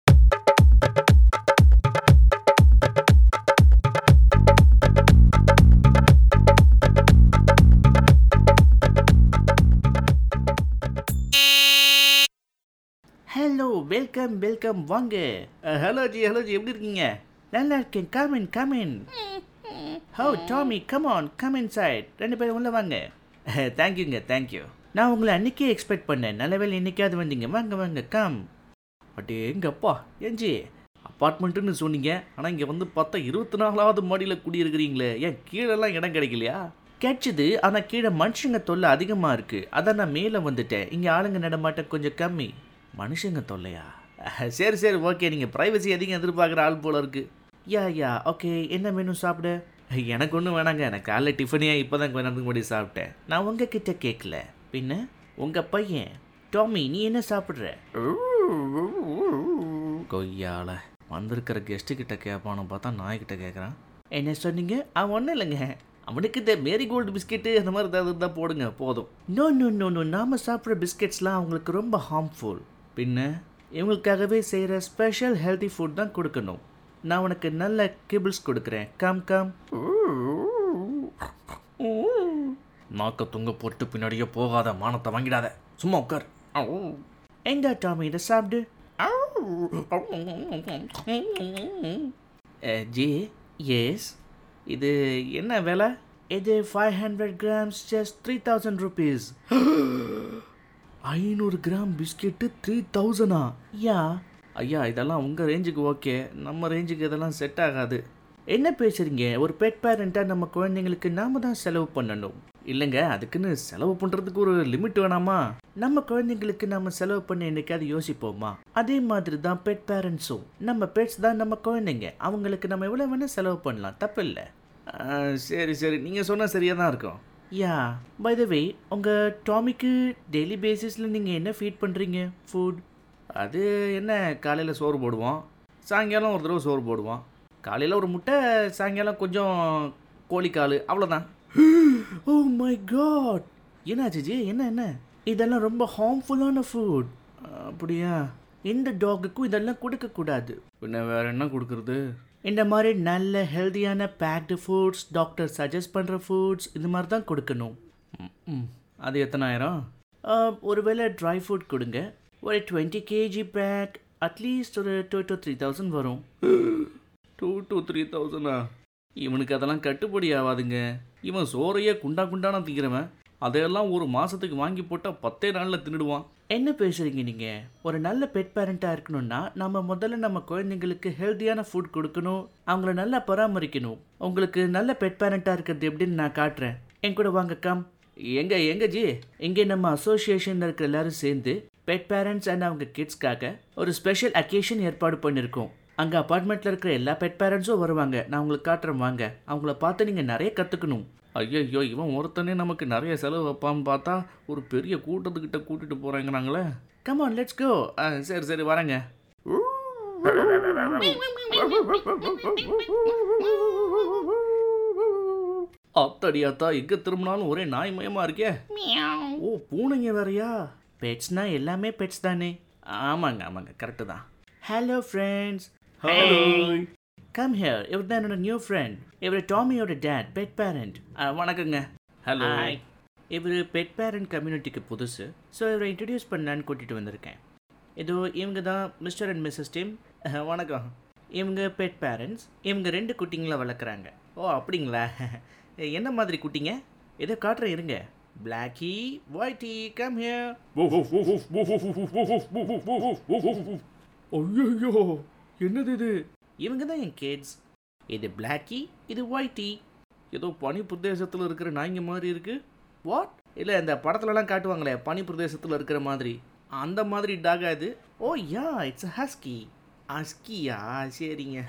ஹலோ, வெல்கம் வெல்கம், வாங்க. ஹலோ ஜி, எப்படி இருக்கீங்க? நல்லா இருக்கேன், கமின். ஹோ டாமி, கம் இன்சைட். 2 பேரும் உள்ள வாங்க. தேங்க்யூ. நான் உங்களை அன்றைக்கே எக்ஸ்பெக்ட் பண்ணேன். நல்ல வேலை இன்னைக்காவது வந்தீங்க. வாங்க கம். அட்டே எங்கப்பா ஏஞ்சி அப்பார்ட்மெண்ட்டுன்னு சொன்னீங்க, ஆனால் இங்கே வந்து பார்த்தா 24வது மாடியில் குடியிருக்கிறீங்களே. ஏன் கீழெல்லாம் இடம் கிடைக்கலையா? கிடைச்சிது, ஆனால் கீழே மனுஷங்க தொல்லை அதிகமாக இருக்குது. அதான் நான் மேலே வந்துட்டேன். இங்கே ஆளுங்க நடமாட்டம் கொஞ்சம் கம்மி. மனுஷங்க தொல்லையா? சரி ஓகே, நீங்கள் ப்ரைவசி அதிகம் எதிர்பார்க்குற ஆள் போல இருக்குது. Yeah okay. என்ன மெனு சாப்பிட? எனக்கு ஒன்றும் வேணாங்க. எனக்கு காலைல டிஃபனே இப்போ தான் கொஞ்ச நேரத்துக்கு முன்னாடி சாப்பிட்டேன். நான் உங்ககிட்ட கேட்கல. பின்ன உங்கள் பையன் டாமி, நீ என்ன சாப்பிட்ற? கொய்யால வந்திருக்கிற கெஸ்ட்டுக்கிட்ட கேட்பானு பார்த்தா நாய்கிட்ட கேட்குறான். என்ன சொன்னீங்க? அவன் ஒன்றும் இல்லைங்க, அவனுக்கு இந்த மேரிகோல்டு பிஸ்கெட்டு அந்த மாதிரி ஏதாவது இருந்தால் போடுங்க போதும். நோ, நாம் சாப்பிட்ற பிஸ்கெட்ஸ்லாம் அவங்களுக்கு ரொம்ப ஹார்ம்ஃபுல். பின்ன இவங்களுக்காகவே செய்கிற ஸ்பெஷல் ஹெல்தி ஃபுட் தான் கொடுக்கணும். நான் உனக்கு நல்ல கிபிள்ஸ் கொடுக்குறேன். கம். நாக்க துங்க போட்டு பின்னாடியே போகாத, மானத்தை வாங்கிடாத, சும்மா உட்கார். எங்க டாமி, இதை சாப்பிடு. ஜி, எஸ், இது என்ன விலை? இது 500 grams, just 3000 rupees. 500 gram biscuit 3000? Yeah ஐயா, இதெல்லாம் உங்கள் ரேஞ்சுக்கு ஓகே, நம்ம ரேஞ்சுக்கு இதெல்லாம் செட் ஆகாது. என்ன பேசுகிறீங்க? ஒரு பெட் பேரண்ட்டாக நம்ம குழந்தைங்களுக்கு நாம் தான் செலவு பண்ணணும். இல்லைங்க, அதுக்குன்னு செலவு பண்ணுறதுக்கு ஒரு லிமிட் வேணாமா? நம்ம குழந்தைங்களுக்கு நம்ம செலவு பண்ண என்னைக்காவது யோசிப்போமா? அதே மாதிரி தான் பெட் பேரண்ட்ஸும். நம்ம பெட்ஸ் தான் நம்ம குழந்தைங்க, அவங்களுக்கு நம்ம எவ்வளோ வேணால் செலவு பண்ணலாம், தப்பில்லை. சரி, நீங்கள் சொன்னால் சரியாக தான் இருக்கும். யா, பை த வே, உங்கள் டாமிக்கு டெய்லி பேசிஸில் நீங்கள் என்ன ஃபீட் பண்ணுறீங்க ஃபுட்? அது என்ன, காலையில் சோறு போடுவோம், சாயங்காலம் ஒரு தடவை சோறு போடுவோம். காலையில் ஒரு முட்டை, சாயங்காலம் கொஞ்சம் கோழிக்கால், அவ்வளோதான். ஓ மை காட், என்னாச்சு ஜி? என்ன இதெல்லாம் ரொம்ப ஹார்ம்ஃபுல்லான ஃபுட். அப்படியா? இந்த டாகுக்கும் இதெல்லாம் கொடுக்கக்கூடாது. பின்ன வேறு என்ன கொடுக்குறது? இந்த மாதிரி நல்ல ஹெல்த்தியான பேக்டு ஃபுட்ஸ், டாக்டர் சஜஸ்ட் பண்ணுற ஃபுட்ஸ், இது மாதிரி தான் கொடுக்கணும். அது எத்தனாயிரம்? ஒருவேளை ட்ரை ஃபுட் கொடுங்க, ஒரு 20 kg பேக், அட்லீஸ்ட் ஒரு 2 to 3,000 வரும். 2 to 3,000? இவனுக்கு அதெல்லாம் கட்டுப்படி ஆகாதுங்க. இவன் சோறையே குண்டான திங்கிறவன். அதையெல்லாம் ஒரு மாதத்துக்கு வாங்கி போட்டால் 10 நாளில் தின்னுடுவான். என்ன பேசுகிறீங்க நீங்கள்? ஒரு நல்ல பெட் பேரண்ட்டாக இருக்கணும்னா நம்ம முதல்ல நம்ம குழந்தைங்களுக்கு ஹெல்த்தியான ஃபுட் கொடுக்கணும், அவங்கள நல்லா பராமரிக்கணும். உங்களுக்கு நல்ல பெட் பேரண்ட்டாக இருக்கிறது எப்படின்னு நான் காட்டுறேன். என் கூட வாங்க, கம். எங்க ஜி? இங்கே நம்ம அசோசியேஷனில் இருக்கிற எல்லாரும் சேர்ந்து பெட் பேரண்ட்ஸ் அண்ட் அவங்க கிட்ஸ்க்காக ஒரு ஸ்பெஷல் அக்கேஷன் ஏற்பாடு பண்ணியிருக்கோம். அங்கே அப்பார்ட்மெண்ட்டில் இருக்கிற எல்லா பெட் பேரண்ட்ஸும் வருவாங்க. நான் உங்களுக்கு காட்டுறேன், வாங்க. அவங்கள பார்த்து நீங்கள் நிறைய கற்றுக்கணும். ஐயோ, இவன் ஒருத்தனே நமக்கு நிறைய செலவு வைப்பான்னு பார்த்தா ஒரு பெரிய கூட்டத்துக்கிட்ட கூட்டிகிட்டு போகிறாங்கனாங்களே. Come on, let's go. சரி வரேங்க. அத்தடியாத்தா, எங்கே திரும்பினாலும் ஒரே நாய்மயமாக இருக்கே. ஓ, பூனைங்க வேறையா? பெட்ஸ்னா எல்லாமே பெட்ஸ் தானே? ஆமாங்க, கரெக்டு தான். Hello friends. Hello, come here. இவர் தான் என்னோட நியூ ஃப்ரெண்ட். இவர் டாமியோட டேட், பெட் பேரண்ட். வணக்கங்க. ஹலோ. இவர் பெட் பேரண்ட் கம்யூனிட்டிக்கு புதுசு, ஸோ இவரை இன்ட்ரடியூஸ் பண்ணலான்னு கூட்டிகிட்டு வந்திருக்கேன். இதோ இவங்க தான் மிஸ்டர் அண்ட் மிஸ்ஸஸ் டிம். வணக்கம். இவங்க பெட் பேரண்ட்ஸ். இவங்க 2 குட்டிங்களை வளர்க்குறாங்க. ஓ அப்படிங்களா? என்ன மாதிரி குட்டிங்க? ஏதோ காட்டுறேன் இருங்க. Blackie, Whitey, come here. ஐயோ, என்னது இது? இவங்க தான் என் கிட்ஸ். இது பிளாக்கி, இது ஒயிட்டி. ஏதோ பனி பிரதேசத்தில் இருக்கிற நாய்ங்க மாதிரி இருக்கு. வாட்? இல்லை, இந்த படத்துலலாம் காட்டுவாங்களே பனி பிரதேசத்தில் இருக்கிற மாதிரி, அந்த மாதிரி டாகா இது. Oh yeah, it's husky. ஹஸ்கியா? சரிங்க.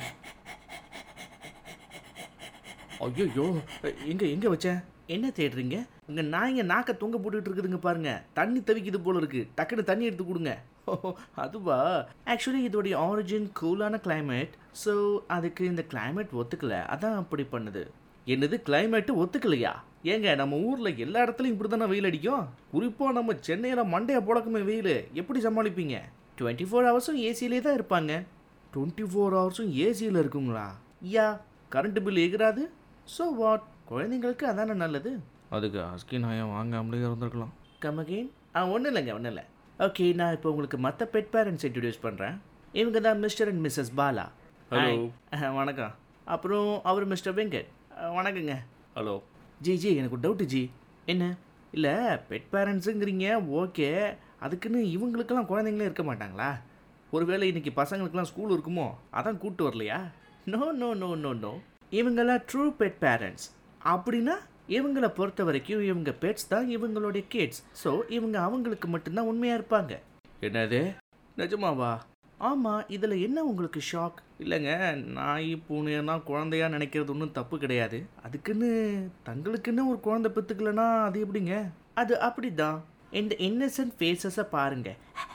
ஐயோ, எங்கே வச்சேன்? என்ன தேடுறீங்க? உங்கள் நாய்ங்க நாக்க தொங்க போட்டுக்கிட்டு இருக்குதுங்க பாருங்க. தண்ணி தவிக்குது போல இருக்கு. டக்குன்னு தண்ணி எடுத்து கொடுங்க. அதுவா? ஆக்சுவலி இதோடைய ஆரிஜின் கூலான கிளைமேட். ஸோ அதுக்கு இந்த கிளைமேட் ஒத்துக்கல, அதான் அப்படி பண்ணுது. என்னது, கிளைமேட்டு ஒத்துக்கலையா? ஏங்க, நம்ம ஊரில் எல்லா இடத்துலையும் இப்படி தானே வெயில் அடிக்கும். குறிப்பாக நம்ம சென்னையில் மண்டையை போடக்குமே வெயில். எப்படி சமாளிப்பீங்க? 24 ஹவர்ஸும் ஏசியிலே தான் இருப்பாங்க. 24 ஹவர்ஸும் ஏசியில் இருக்குங்களா? யா, கரண்ட் பில் எகிறாது. So what? குழந்தைங்களுக்கு அதானே நல்லது. அதுக்கு ஹஸ்கி நாயை வாங்காமலே இருந்திருக்கலாம். Come again. ஒன்றும் இல்லை. ஓகே, நான் இப்போ உங்களுக்கு மற்ற பெட் பேரண்ட்ஸ் இன்ட்ரடியூஸ் பண்ணுறேன். இவங்க தான் mister and missus Bala. Hello. வணக்கம். அப்புறம் அவர் மிஸ்டர் வெங்கட். வணக்கங்க. ஹலோ. ஜி, எனக்கு ஒரு டவுட்டு ஜி. என்ன? இல்லை, பெட் பேரண்ட்ஸுங்கிறீங்க, ஓகே. அதுக்குன்னு இவங்களுக்கெல்லாம் குழந்தைங்களே இருக்க மாட்டாங்களா? ஒருவேளை இன்றைக்கி பசங்களுக்கெல்லாம் ஸ்கூல் இருக்குமோ, அதான் கூப்பிட்டு வரலையா? நோ. இவங்கெல்லாம் ட்ரூ பெட் பேரண்ட்ஸ். அப்படின்னா இவங்களை பொறுத்த வரைக்கும் இவங்க பெட்ஸ் தான் இவங்களுடைய கிட்ஸ். ஸோ இவங்க அவங்களுக்கு மட்டும்தான் உண்மையாக இருப்பாங்க. என்னது, நிஜமாவா? ஆமாம். இதில் என்ன உங்களுக்கு ஷாக்? இல்லைங்க, நாய் பூனையெல்லாம் குழந்தையா நினைக்கிறது ஒன்றும் தப்பு கிடையாது. அதுக்குன்னு தங்களுக்குன்னு ஒரு குழந்தை பெற்றுக்கலன்னா அது எப்படிங்க? அது அப்படி தான். இந்த இன்னசென்ட் ஃபேஸஸை பாருங்க.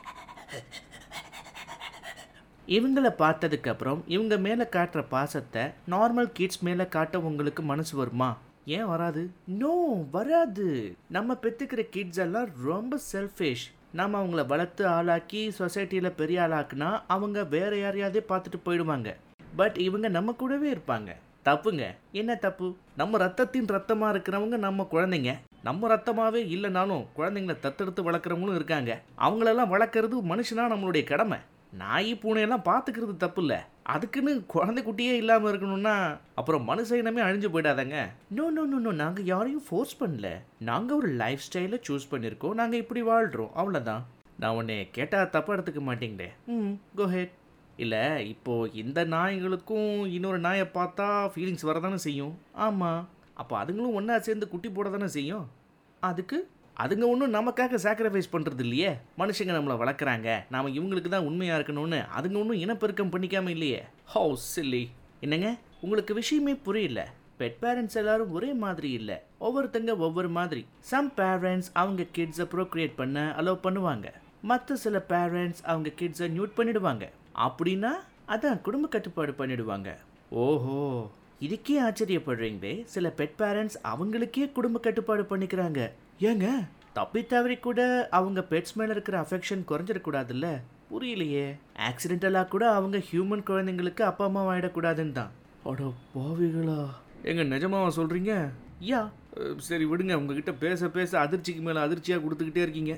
இவங்களை பார்த்ததுக்கப்புறம் இவங்க மேலே காட்டுற பாசத்தை நார்மல் கிட்ஸ் மேலே காட்ட உங்களுக்கு மனசு வருமா? ஏன் வராது? நோ, வராது. நம்ம பெற்றுக்கிற கிட்ஸ் எல்லாம் ரொம்ப செல்ஃபிஷ். நம்ம அவங்கள வளர்த்து ஆளாக்கி சொசைட்டியில் பெரிய ஆளாக்குனா அவங்க வேற யாரையாவது பார்த்துட்டு போயிடுவாங்க. பட் இவங்க நம்ம கூடவே இருப்பாங்க. தப்புங்க. என்ன தப்பு? நம்ம ரத்தத்தின் ரத்தமாக இருக்கிறவங்க நம்ம குழந்தைங்க. நம்ம ரத்தமாகவே இல்லைனாலும் குழந்தைங்கள தத்தெடுத்து வளர்க்குறவங்களும் இருக்காங்க. அவங்களெல்லாம் வளர்க்குறது மனுஷனா நம்மளுடைய கடமை. நாய் பூனையெல்லாம் பார்த்துக்கிறது தப்பு இல்லை. அதுக்குன்னு குழந்தை குட்டியே இல்லாமல் இருக்கணும்னா அப்புறம் மனுஷ இனமே அழிஞ்சு போயிடாதாங்க. நோ, நாங்கள் யாரையும் ஃபோர்ஸ் பண்ணல. நாங்கள் ஒரு லைஃப் ஸ்டைலை சூஸ் பண்ணியிருக்கோம். நாங்கள் இப்படி வாழ்கிறோம், அவ்வளோதான். நான் உன்னை கேட்டால் தப்பாக எடுத்துக்க மாட்டேங்களே. கோ ஹெட். இல்லை, இப்போது இந்த நாய்களுக்கும் இன்னொரு நாயை பார்த்தா ஃபீலிங்ஸ் வரதானே செய்யும். ஆமாம். அப்போ அதுங்களும் ஒன்றா சேர்ந்து குட்டி போட தானே செய்யும். அதுங்க ஒன்றும் நமக்காக சாக்ரிஃபைஸ் பண்ணுறது இல்லையே. மனுஷங்க நம்மளை வளர்க்குறாங்க, நாம் இவங்களுக்கு தான் உண்மையாக இருக்கணும்னு அதுங்க ஒன்றும் இனப்பெருக்கம் பண்ணிக்காமல் இல்லையே. ஹோ சில்லி. என்னங்க, உங்களுக்கு விஷயமே புரியல. பெட் பேரண்ட்ஸ் எல்லாரும் ஒரே மாதிரி இல்லை. ஒவ்வொருத்தங்க ஒவ்வொரு மாதிரி. சம் பேரண்ட்ஸ் அவங்க கிட்ஸை ப்ரோக்ரியேட் பண்ண அலோவ் பண்ணுவாங்க. மற்ற சில பேரண்ட்ஸ் அவங்க கிட்ஸை நியூட் பண்ணிடுவாங்க. அப்படின்னா அதான் குடும்ப கட்டுப்பாடு பண்ணிடுவாங்க. ஓஹோ, இதுக்கே ஆச்சரியப்படுறீங்களே. சில பெட் பேரண்ட்ஸ் அவங்களுக்கே குடும்ப கட்டுப்பாடு பண்ணிக்கிறாங்க. ஏங்க, தப்பி தவறி கூட அவங்க பெட்ஸ் மேலே இருக்கிற அஃபெக்ஷன் குறைஞ்சிடக்கூடாதுல்ல? புரியலையே. ஆக்சிடென்டலாக கூட அவங்க ஹியூமன் குழந்தைங்களுக்கு அப்பா அம்மா ஆகிடக்கூடாதுன்னு தான். அடோ பாவிகளா. எங்க நிஜமாவா சொல்கிறீங்க? யா. சரி விடுங்க, உங்ககிட்ட பேச பேச அதிர்ச்சிக்கு மேலே அதிர்ச்சியாக கொடுத்துக்கிட்டே இருக்கீங்க.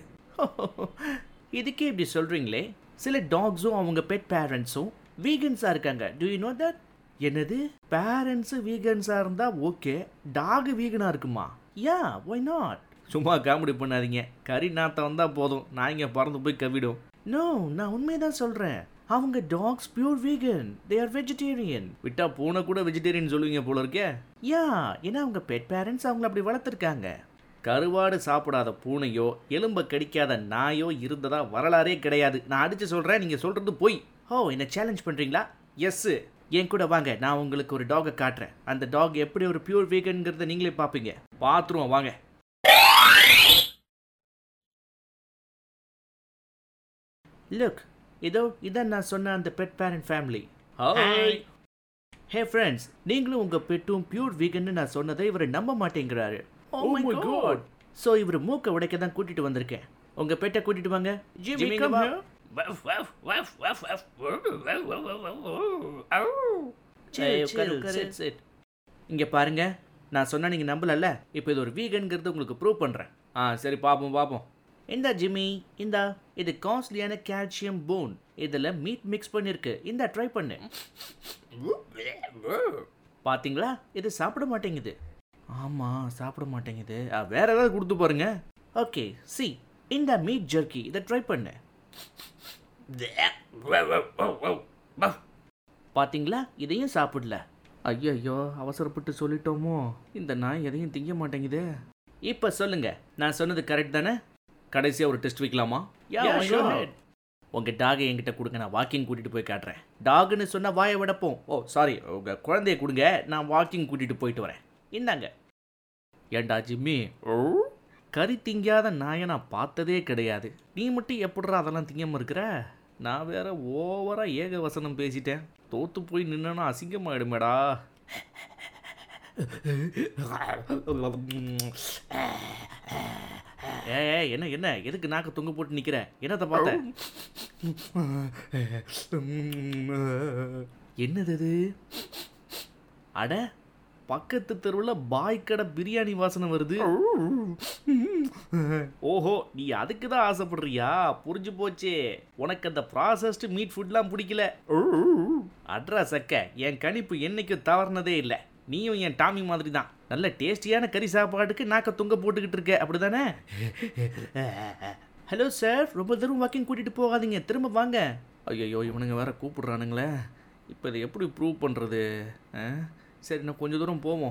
இதுக்கே இப்படி சொல்கிறீங்களே. சில டாக்ஸும் அவங்க பெட் பேரண்ட்ஸும் வீகன்ஸாக இருக்காங்க. Do you know that? என்னது, பேரண்ட்ஸு வீகன்ஸாக இருந்தால் ஓகே, டாக் வீகனாக இருக்குமா? Yeah, why not? சும்மா காமெடி பண்ணாதீங்க. கறி நாத்தம் வந்தால் போதும், நான் இங்கே பறந்து போய் கவிடும். நோ, நான் உண்மைதான் சொல்கிறேன். அவங்க dogs pure vegan. They are vegetarian. விட்டா பூனை கூட வெஜிடேரியன் சொல்லுவீங்க போல இருக்கே. யா, ஏன்னா அவங்க பெட் பேரண்ட்ஸ் அவங்கள அப்படி வளர்த்துருக்காங்க. கருவாடு சாப்பிடாத பூனையோ எலும்பை கடிக்காத நாயோ இருந்ததா வரலாறே கிடையாது. நான் அடித்து சொல்கிறேன், நீங்கள் சொல்கிறது போய். ஓ, என்ன சேலஞ்ச் பண்ணுறீங்களா? எஸ்ஸு. என் கூட வாங்க, நான் உங்களுக்கு ஒரு டாகை காட்டுறேன். அந்த டாக் எப்படி ஒரு பியூர் வீகன்கிறத நீங்களே பார்ப்பீங்க. பார்த்துருவோம் வாங்க. லுக், இதான் நான் சொன்ன அந்த pet parent family. Hi. Hey friends, நீங்களும் உங்கள் பெட்டும் பியூர் வீகன்னு நான் சொன்னதை இவர் நம்ப மாட்டேங்கிறாரு. ஓ மை காட். ஸோ இவர் மூக்கை உடைக்க தான் கூட்டிகிட்டு வந்திருக்கேன். உங்கள் பெட்டை கூட்டிகிட்டு வாங்க. Jimmy, come here. இங்கே பாருங்க, நான் சொன்னால் நீங்கள் நம்பலல்ல. இப்போ இது ஒரு வீகன்கிறது உங்களுக்கு ப்ரூவ் பண்ணுறேன். சரி, பார்ப்போம். இந்த ஜிம்மி, இந்த இது காஸ்ட்லியான கால்சியம் போன். இதில் மீட் மிக்ஸ் பண்ணிருக்கு. இந்த ட்ரை பண்ணு. பார்த்தீங்களா, இது சாப்பிட மாட்டேங்குது. ஆமாம், சாப்பிட மாட்டேங்குது. வேற ஏதாவது கொடுத்து பாருங்க. ஓகே, சி இந்த மீட் ஜர்க்கி, இதை ட்ரை பண்ணு. பார்த்தீங்களா, இதையும் சாப்பிடல. ஐயோ, அவசரப்பட்டு சொல்லிட்டோமோ. இந்த நாய் எதையும் திங்க மாட்டேங்குது. இப்போ சொல்லுங்க, நான் சொன்னது கரெக்ட் தானே? கடைசியாக ஒரு டெஸ்ட் வைக்கலாமா? உங்கள் டாகை என்கிட்ட கொடுங்க, நான் வாக்கிங் கூட்டிகிட்டு போய் காட்டுறேன். டாகுன்னு சொன்னால் வாயை விடப்போம். ஓ சாரி, உங்கள் குழந்தைய கொடுங்க, நான் வாக்கிங் கூட்டிகிட்டு போயிட்டு வரேன். இந்தாங்க. ஏண்டா ஜிம்மி, கறி திங்காத நாயை நான் பார்த்ததே கிடையாது. நீ மட்டும் எப்படிறா அதெல்லாம் திங்காமல் இருக்கிற? நான் வேற ஓவராக ஏக வசனம் பேசிட்டேன். தோற்று போய் நின்னா அசிங்கமாயிடுமேடா. என்ன என்ன எதுக்கு நாக்க தொங்க போட்டு நிக்கிற? என்னத்தை பார்த்த? என்னது அது? அட, பக்கத்து தெருவில் பாய்க்கடை பிரியாணி வாசனை வருது. ஓஹோ, நீ அதுக்கு தான் ஆசைப்படுறியா? புரிஞ்சு போச்சு. உனக்கு அந்த ப்ராசஸ்டு மீட் ஃபுட்லாம் பிடிக்கல. அட்ரா சக்க, என் கணிப்பு என்னைக்கும் தவறுனதே இல்லை. நீயும் என் டாமி மாதிரி தான். நல்ல டேஸ்டியான கறி சாப்பாட்டுக்கு நாக்க தொங்க போட்டுக்கிட்டு இருக்க, அப்படிதானே? ஹலோ சார், ரொம்ப தூரம் வாக்கிங் கூட்டிகிட்டு போகாதீங்க, திரும்ப வாங்க. ஐயோ, இவனுங்க வேற கூப்பிடுறானுங்களே. இப்போ இதை எப்படி ப்ரூவ் பண்ணுறது? சரி, நான் கொஞ்சம் தூரம் போவோம்.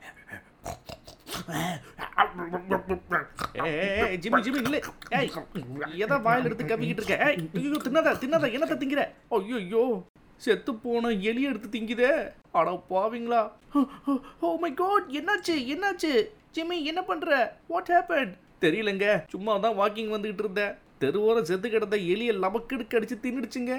ஜிம்மி ஜிம்மி இல்லை, எதை வாயில் எடுத்து கவிக்கிட்டு இருக்க? ஐயோ, தின்னாத என்னத்தை திங்கிற? ஐயோ, செத்து போன எலி எடுத்து திங்குதே. அட பாவீங்களா. ஓ மை காட், என்னாச்சு ஜிம்மி, என்ன பண்ற? What happen? தெரியலங்க, சும்மா தான் வாக்கிங் வந்துகிட்டு இருந்தேன். தெருவோரம் செத்து கிடந்த எலியை லபக்கெடுக்கு அடிச்சு தின்னுடுச்சுங்க.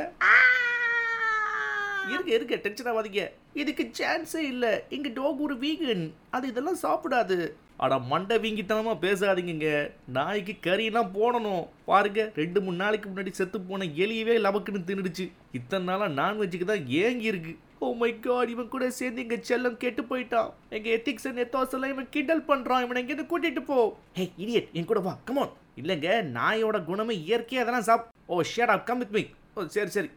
இருக்க டென்ஷன் ஆகாதீங்க. இதுக்கு சான்ஸே இல்லை. எங்க டாக் ஒரு வீகன், அது இதெல்லாம் சாப்பிடாது. அட மண்டை வீங்கித்தனமா பேசாதீங்க. நாய்க்கு கறியெல்லாம் போடணும். பாருங்க, 2-3 நாளைக்கு முன்னாடி செத்து போன எலியவே லபக்குன்னு தின்னுடுச்சு. இத்தனை நாளா நான்வெஜ்ஜுக்கு தான் ஏங்கி இருக்கு. ஓ மை காட், இவன் கூட சேர்ந்து எங்க செல்லம் கெட்டு போயிட்டான். எங்க எத்திக்ஸ் அண்ட் எத்தாஸ் எல்லாம் இவன் கிண்டல் பண்றான். இவனை எங்கேருந்து கூட்டிட்டு போ. ஹே இடியட், என் கூட வா, கம் ஆன். இல்லைங்க, நாயோட குணமே இயற்கையா அதெல்லாம் oh shut up, come with me. Oh சரி.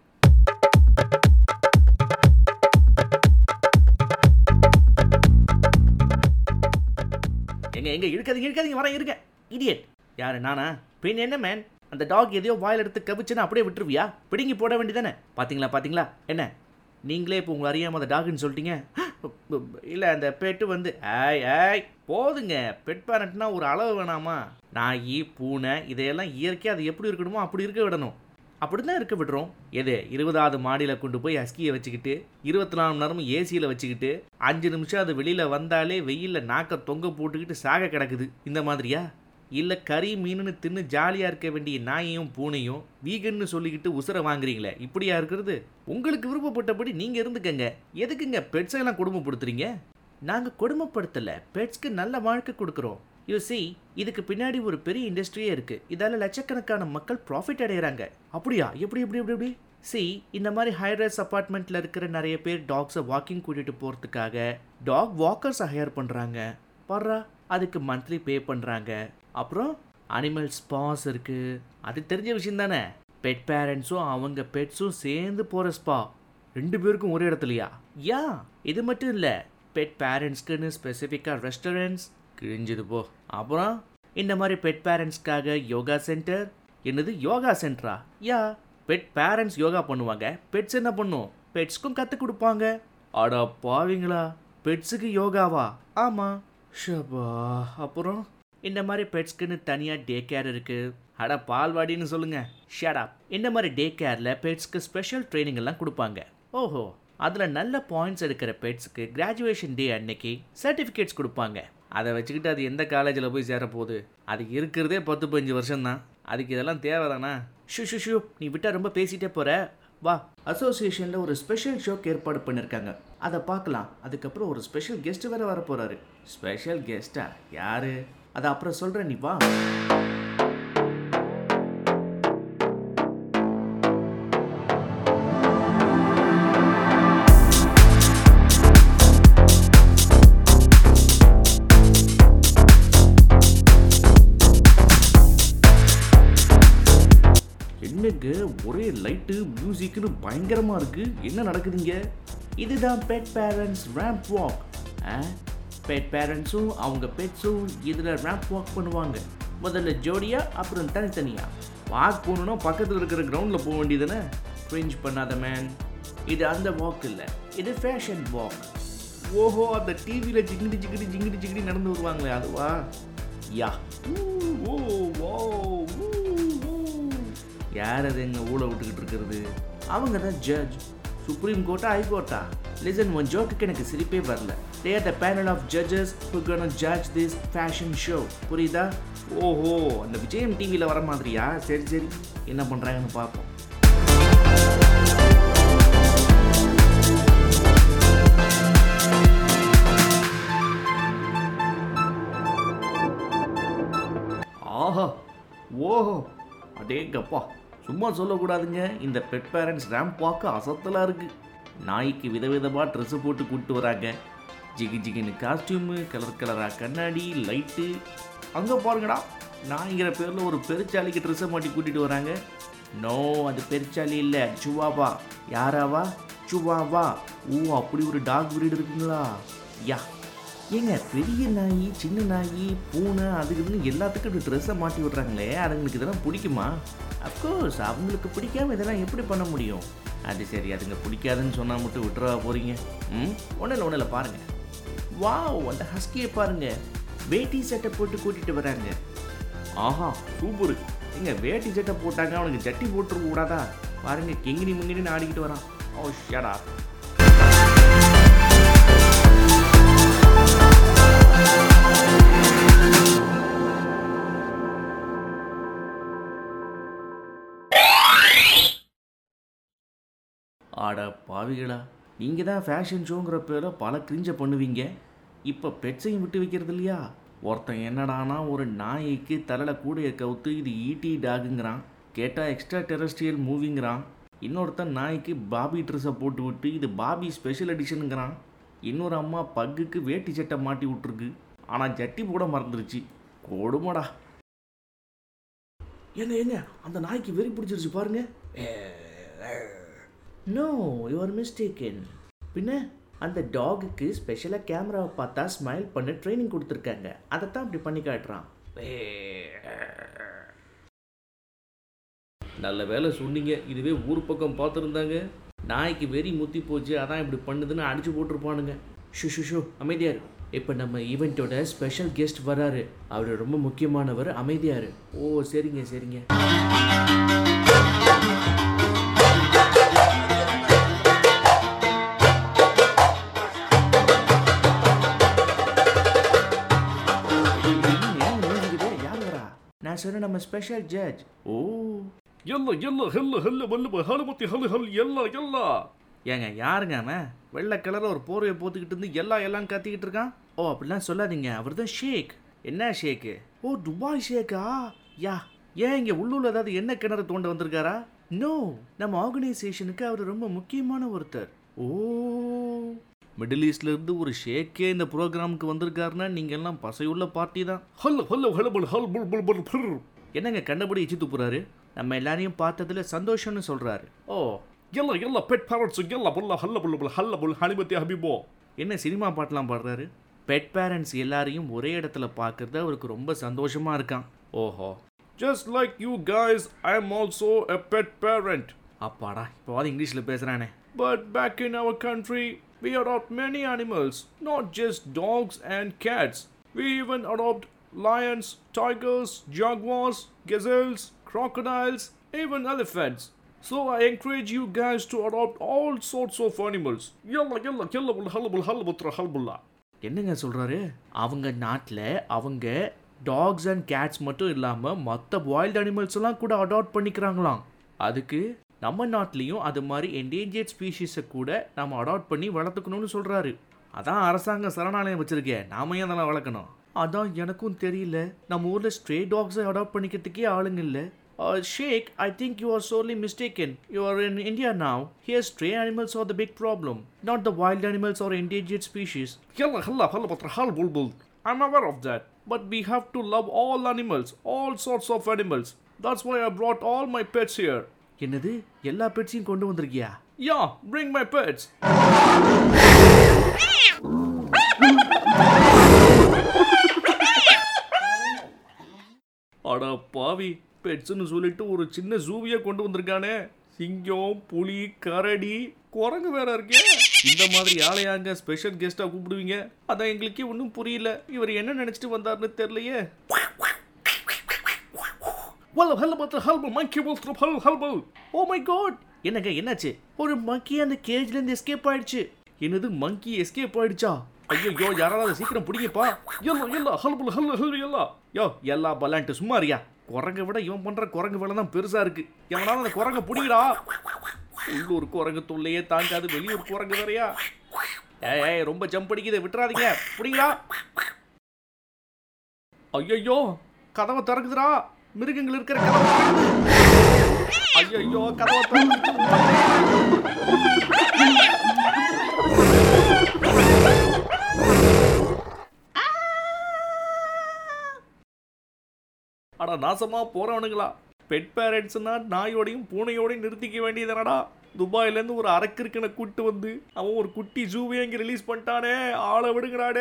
எங்க இழுக்காதீங்க, வரேன், இருக்க. இடியட். யாரு, நானா? பின் என்ன மேன், அந்த டாக் எதையோ வாயில் எடுத்து கவிச்சுன்னா அப்படியே விட்டுருவியா? பிடுங்கி போட வேண்டியதானே? பாத்தீங்களா என்ன நீங்களே இப்போ உங்களை அறியாம அந்த டாக்னு சொல்லிட்டீங்க. இல்லை, அந்த பெட்டு வந்து போதுங்க. பெட் பேரண்ட்னா ஒரு அளவு வேணாமா? நாய், பூனை இதையெல்லாம் இயற்கையாக அது எப்படி இருக்கணுமோ அப்படி இருக்க விடணும். அப்படி தான் இருக்க விடுறோம். 20வது மாடியில் கொண்டு போய் அஸ்கியை வச்சுக்கிட்டு 24 மணி நேரமும் ஏசியில் வச்சுக்கிட்டு 5 நிமிஷம் அது வெளியில் வந்தாலே வெயிலில் நாக்க தொங்க போட்டுக்கிட்டு சாக கிடக்குது. இந்த மாதிரியா? இல்லை, கறி மீனுன்னு தின்னு ஜாலியாக இருக்க வேண்டிய நாயையும் பூனையும் வீகன்னு சொல்லிக்கிட்டு உசுரை வாங்குறீங்களே, இப்படியா இருக்கிறது? உங்களுக்கு விருப்பப்பட்டபடி நீங்கள் இருந்துக்கங்க. எதுக்குங்க பெட்ஸை எல்லாம் கொடுமைப்படுத்துறீங்க? நாங்கள் கொடுமைப்படுத்தலை, பெட்ஸ்க்கு நல்ல வாழ்க்கை கொடுக்குறோம். யூ சி, இதுக்கு பின்னாடி ஒரு பெரிய இண்டஸ்ட்ரியே இருக்கு. இதால லட்சக்கணக்கான மக்கள் ப்ராஃபிட் அடைகிறாங்க. அப்படியா? எப்படி? சி, இந்த மாதிரி ஹைரைஸ் அப்பார்ட்மெண்ட்ல இருக்கிற நிறைய பேர் டாக்ஸை வாக்கிங் கூட்டிட்டு போறதுக்காக டாக் வாக்கர்ஸை ஹையர் பண்றாங்க. பாரா, அதுக்கு மந்த்லி பே பண்றாங்க. அப்புறம் அனிமல் ஸ்பாஸ் இருக்கு. அது தெரிஞ்ச விஷயம் தானே. பெட் பேரண்ட்ஸும் அவங்க பெட்ஸும் சேர்ந்து போற ஸ்பா, 2 பேருக்கும் ஒரே இடத்துலையா? யா, இது மட்டும் இல்லை, பெட் பேரண்ட்ஸ்க்குன்னு ஸ்பெசிஃபிக்காக ரெஸ்டாரண்ட்ஸ். கிழிஞ்சது போ. அப்புறம் இந்த மாதிரி பெட் பேரண்ட்ஸ்க்காக யோகா சென்டர். என்னது, யோகா சென்டரா? யா, பெட் பேரண்ட்ஸ் யோகா பண்ணுவாங்க, பெட்ஸ் என்ன பண்ணும்? பெட்ஸ்க்கும் கற்றுக் கொடுப்பாங்க. அடா பாவீங்களா, பெட்ஸுக்கு யோகாவா? ஆமாம். ஷபா. அப்புறம் இந்த மாதிரி பெட்ஸ்க்குன்னு தனியாக டே கேர் இருக்குது. அட பால்வாடின்னு சொல்லுங்க. Shut up. இந்த மாதிரி டே கேரில் பெட்ஸ்க்கு ஸ்பெஷல் ட்ரைனிங் எல்லாம் கொடுப்பாங்க. ஓஹோ, அதில் நல்ல பாயிண்ட்ஸ் எடுக்கிற பெட்ஸுக்கு கிராஜுவேஷன் டே அன்னைக்கு சர்டிஃபிகேட்ஸ் கொடுப்பாங்க. அதை வச்சுக்கிட்டு அது எந்த காலேஜில் போய் சேரப்போகுது? அது இருக்கிறதே 10-15 வருஷம்தான். அதுக்கு இதெல்லாம் தேவைதானா? ஷூ, நீ விட்டா ரொம்ப பேசிட்டே போகிற. வா, அசோசியேஷனில் ஒரு ஸ்பெஷல் ஷோக்கு ஏற்பாடு பண்ணியிருக்காங்க, அதை பார்க்கலாம். அதுக்கப்புறம் ஒரு ஸ்பெஷல் கெஸ்ட் வேறு வர போகிறாரு. ஸ்பெஷல் கெஸ்ட்டா? யார்? அதை அப்புறம் சொல்கிறேன், நீ வா. ஒரே லைட்டு மியூசிக்னு பயங்கரமா இருக்கு. என்ன நடக்குதுங்க? இதுதான் pet parents ramp walk. Pet பேரண்ட்ஸும் அவங்க பெட்ஸும் இதில் ரேம்ப் வாக் பண்ணுவாங்க. முதல்ல ஜோடியா, அப்புறம் தனித்தனியா. வாக் போகணுன்னா பக்கத்தில் இருக்கிற கிரவுண்டில் போக வேண்டியதுன்னு ஃப்ரிஞ்ச் பண்ணாத மேன். இது அந்த வாக் இல்லை, இது ஃபேஷன் வாக். ஓஹோ, அந்த டிவியில் ஜிங்கிடி ஜிங்கிடி ஜிங்கிடி ஜிங்கிடி நடந்து வருவாங்களே அதுவா? யா. யார் அது எங்க ஊழ விட்டுக்கிட்டு இருக்கிறது? அவங்க தான் ஜட்ஜ். சுப்ரீம் கோர்ட்டா ஹைகோர்ட்டா? லிசன், ஒன் ஜோக்கு எனக்கு சிரிப்பே வரல. They are the panel of judges who gonna judge this fashion show. புரியுதா? ஓஹோ, அந்த விஜயம் டிவியில் வர மாதிரியா? சரி சரி, என்ன பண்ணுறாங்கன்னு பார்ப்போம். ஆஹா, ஓஹோ, அடேங்கப்பா, சும்மா சொல்லக்கூடாதுங்க. இந்த பெட் பேரண்ட்ஸ் ரேம்ப் பார்க்க அசத்தலாக இருக்குது. நாய்க்கு விதவிதமாக ட்ரெஸ்ஸு போட்டு கூப்பிட்டு வராங்க. ஜிகி ஜிகின்னு காஸ்டியூமு, கலர் கலராக கண்ணாடி, லைட்டு. அங்கே பாருங்கடா, நாய்ங்கிற பேரில் ஒரு பெருச்சாலிக்கு ட்ரெஸ்ஸை மாட்டி கூட்டிகிட்டு வராங்க. நோ, அது பெருச்சாலி இல்லை, சுவாவா. யாராவா? சுவாவா. ஓ, அப்படி ஒரு டாக் பிரீடு இருக்குங்களா? யா. ஏங்க, பெரிய நாய், சின்ன நாய், பூனை, அதுக்குன்னு எல்லாத்துக்கும் ட்ரெஸ்ஸை மாட்டி விட்றாங்களே, அதுங்களுக்கு இதெல்லாம் பிடிக்குமா? அஃப்கோர்ஸ், அவங்களுக்கு பிடிக்காம இதெல்லாம் எப்படி பண்ண முடியும்? அது சரி, அதுங்க பிடிக்காதுன்னு சொன்னால் மட்டும் விட்டுறவா போகிறீங்க? ஒன்றும் இல்லை பாருங்கள். வாவ், அந்த ஹஸ்கியை பாருங்கள், வேட்டி சட்டை போட்டு கூட்டிகிட்டு வராங்க. ஆஹா, சூப்பரு. எங்க வேட்டி சட்டை போட்டாங்க, அவனுக்கு ஜட்டி போட்டுருக்க கூடாதா? பாருங்க, கெங்கினி முங்கினின்னு ஆடிக்கிட்டு வரான். ஓ ஷடா. ஆட பாவிகளா, நீங்கள் தான் ஃபேஷன் ஷோங்கிற பேரில் பல கிரிஞ்சை பண்ணுவீங்க. இப்போ பெட்ஸையும் விட்டு வைக்கிறது இல்லையா? ஒருத்தன் என்னடானா ஒரு நாய்க்கு தலையில் கூடைய கவுத்து இது ஈட்டி டாகுங்கிறான். கேட்டால் எக்ஸ்ட்ரா டெரஸ்ட்ரியல் மூவிங்கிறான். இன்னொருத்தன் நாய்க்கு பாபி ட்ரெஸ்ஸை போட்டு விட்டு இது பாபி ஸ்பெஷல் எடிஷனுங்கிறான். இன்னொரு அம்மா பக்குக்கு வேட்டி சட்டை மாட்டி விட்ருக்கு. ஆனால் ஜட்டி போட மறந்துருச்சு. கொடுமடா. ஏங்க அந்த நாய்க்கு வெறி பிடிச்சிருச்சு பாருங்க. No, you are mistaken. பின்ன அந்த டாகுக்கு ஸ்பெஷலாக கேமராவை பார்த்தா ஸ்மைல் பண்ண ட்ரைனிங் கொடுத்துருக்காங்க. அதைத்தான் அப்படி பண்ணி காட்டுறான். நல்ல வேலை சொன்னீங்க. இதுவே ஊர் பக்கம் பார்த்துருந்தாங்க, நாய்க்கு வெறி முத்தி போச்சு, அதான் இப்படி பண்ணுதுன்னு அடிச்சு போட்டிருப்பானுங்க. ஷோ அமைதியாரு. இப்போ நம்ம ஈவெண்ட்டோட ஸ்பெஷல் கெஸ்ட் வராரு. அவர் ரொம்ப முக்கியமானவர். அமைதியாரு. ஓ சரிங்க சரிங்க. நான் சொன்ன நம்ம ஸ்பெஷல் ஜட்ஜ். ஓ ஏங்க, யாருங்க அவன்? வெள்ளை கலரில் ஒரு போர்வையை போத்துக்கிட்டு இருந்து எல்லாம் கத்திக்கிட்டு இருக்கான். ஓ அப்படிலாம் சொல்லாதீங்க, அவர் தான் ஷேக். என்ன ஷேக்கு? ஓ துபாய் ஷேக்கா? யா. ஏன் இங்கே உள்ளூரில் ஏதாவது என்ன கிணறு தோண்ட வந்திருக்காரா? நோ, நம்ம ஆர்கனைசேஷனுக்கு அவர் ரொம்ப முக்கியமான ஒருத்தர். ஓ, மிடில் ஈஸ்ட்ல இருந்து ஒரு ஷேக்கே இந்த ப்ரோக்ராமுக்கு வந்திருக்காருன்னா நீங்க எல்லாம் பசையுள்ள பார்ட்டி தான். என்னங்க கண்டபடி எச்சி துப்புறாரு? நம்ம எல்லாரையும் பார்த்ததுல சந்தோஷம்னு சொல்றாரு. ஓ எல்லா பெட் பேரண்ட்ஸ் என்ன சினிமா பாட்டெலாம் பாடுறாரு? பெட் பேரண்ட்ஸ் எல்லாரையும் ஒரே இடத்துல பார்க்கறது அவருக்கு ரொம்ப சந்தோஷமா இருக்கான். ஓஹோ. Just like you guys, I am also a pet parent. அப்பாடா, இப்போவாது இங்கிலீஷில் பேசுகிறானே. But back in our country, we adopt many animals, not just dogs and cats. We even adopt lions, tigers, jaguars, gazelles, crocodiles, even elephants. So I encourage you guys to adopt all sorts of animals. என்னங்க சொல்கிறாரு? அவங்க நாட்டில் அவங்க dogs and Gates மட்டும் இல்லாமல் மற்ற wild animals எல்லாம் கூட அடாப்ட் பண்ணிக்கிறாங்களாம். அதுக்கு நம்ம நாட்டிலையும் அது மாதிரி என்டேஞ்சர்ட் ஸ்பீஷீஸை கூட நம்ம அடாப்ட் பண்ணி வளர்த்துக்கணும்னு சொல்கிறாரு. அதான் அரசாங்கம் சரணாலயம் வச்சுருக்கேன், நாம ஏன் அதெல்லாம் வளர்க்கணும்? அதான் எனக்கும் தெரியல. நம்ம ஊரில் ஸ்ட்ரே டாக்ஸை அடாப்ட் பண்ணிக்கிறதுக்கே ஆளுங்க இல்லை. Sheikh, I think you are sorely mistaken. You are in India now. Here stray animals are the big problem, not the wild animals or endangered species. I'm aware of that. But we have to love all animals, all sorts of animals. That's why I brought all my pets here. என்னது, எல்லா பெட்ஸையும் கொண்டு வந்திருக்கியா? Yeah, bring my pets. அட பாவி, பெட்ஸ்னு சொல்லிட்டு ஒரு சின்ன ஜூவியை கொண்டு வந்திருக்கானே. சிங்கம், புலி, கரடி, குரங்கு வேற இருக்கே. இந்த மாதிரி ஆளையாங்க ஸ்பெஷல் கெஸ்டா கூப்பிடுவீங்க? அதான் எங்களுக்கே ஒன்றும் புரியல. இவர் என்ன நினைச்சிட்டு வந்தாருன்னு தெரியலையே. ஓ மை காட், என்னங்க என்னாச்சு? ஒரு மங்கி அந்த கேஜ்ல இருந்து எஸ்கேப் ஆயிடுச்சு. என்னது, மங்கி எஸ்கேப் ஆயிடுச்சா? ஐயோ, யாராவது சீக்கிரம் பிடிங்கப்பா. எல்லா பல்லான்ட்டு சும்மா இருக்கியா? குரங்கை விட இவன் பண்ற குரங்கு வேலை தான் பெருசா இருக்கு. எவனாலும் அந்த குரங்க பிடிக்கிறா. உள்ளூர் குரங்கு தொல்லையே தாங்காது, வெளியூர் குரங்கு வேறையா? ஏய், ரொம்ப ஜம்ப் அடிக்குது, விட்டுறாதீங்க, பிடிங்களா? ஐயோ, கதவை திறக்குதுடா. மிருகங்கள் இருக்கிற கதவை. ஐயோ, கதவை திறந்து. அடா நாசமா போறவனுங்களா. பெட் பேரண்ட்ஸ்னா நாயோடையும் பூனையோடையும் நிறுத்திக்க வேண்டியதுனடா. துபாயிலேருந்து ஒரு அரக்கிருக்கனை கூட்டு வந்து அவன் ஒரு குட்டி ஜூவே இங்கே ரிலீஸ் பண்ணிட்டானே. ஆளை விடுங்கடாடே.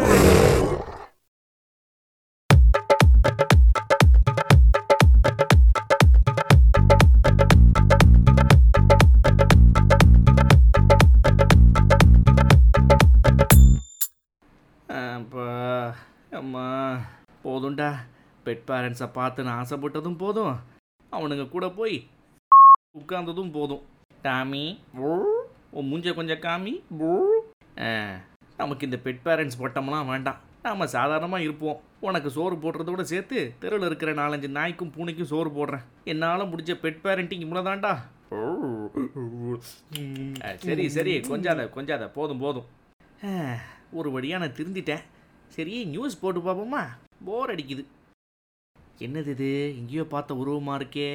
அம்மா போதும்டா. பெட் பேரண்ட்ஸை பார்த்து நான் ஆசைப்பட்டதும் போதும், அவனுங்க கூட போய் உட்கார்ந்ததும் போதும். டாமி, உன் மூஞ்ச கொஞ்சம் காமி. நமக்கு இந்த பெட் பேரண்ட்ஸ் பட்டம்லாம் வேண்டாம். நாம் சாதாரணமாக இருப்போம். உனக்கு சோறு போடுறதோட சேர்த்து தெருவில் இருக்கிற 4-5 நாய்க்கும் பூனைக்கும் சோறு போடுறேன். என்னால் முடிஞ்ச பெட் பேரண்டிங் இவ்வளோதான்டா. சரி, கொஞ்சாத, போதும். ஒரு வழியாக நான் திருந்திட்டேன். சரி, நியூஸ் போட்டு பார்ப்போமா? போர் அடிக்குது. என்னது இது, இங்கேயோ பார்த்த உருவமாக இருக்கே.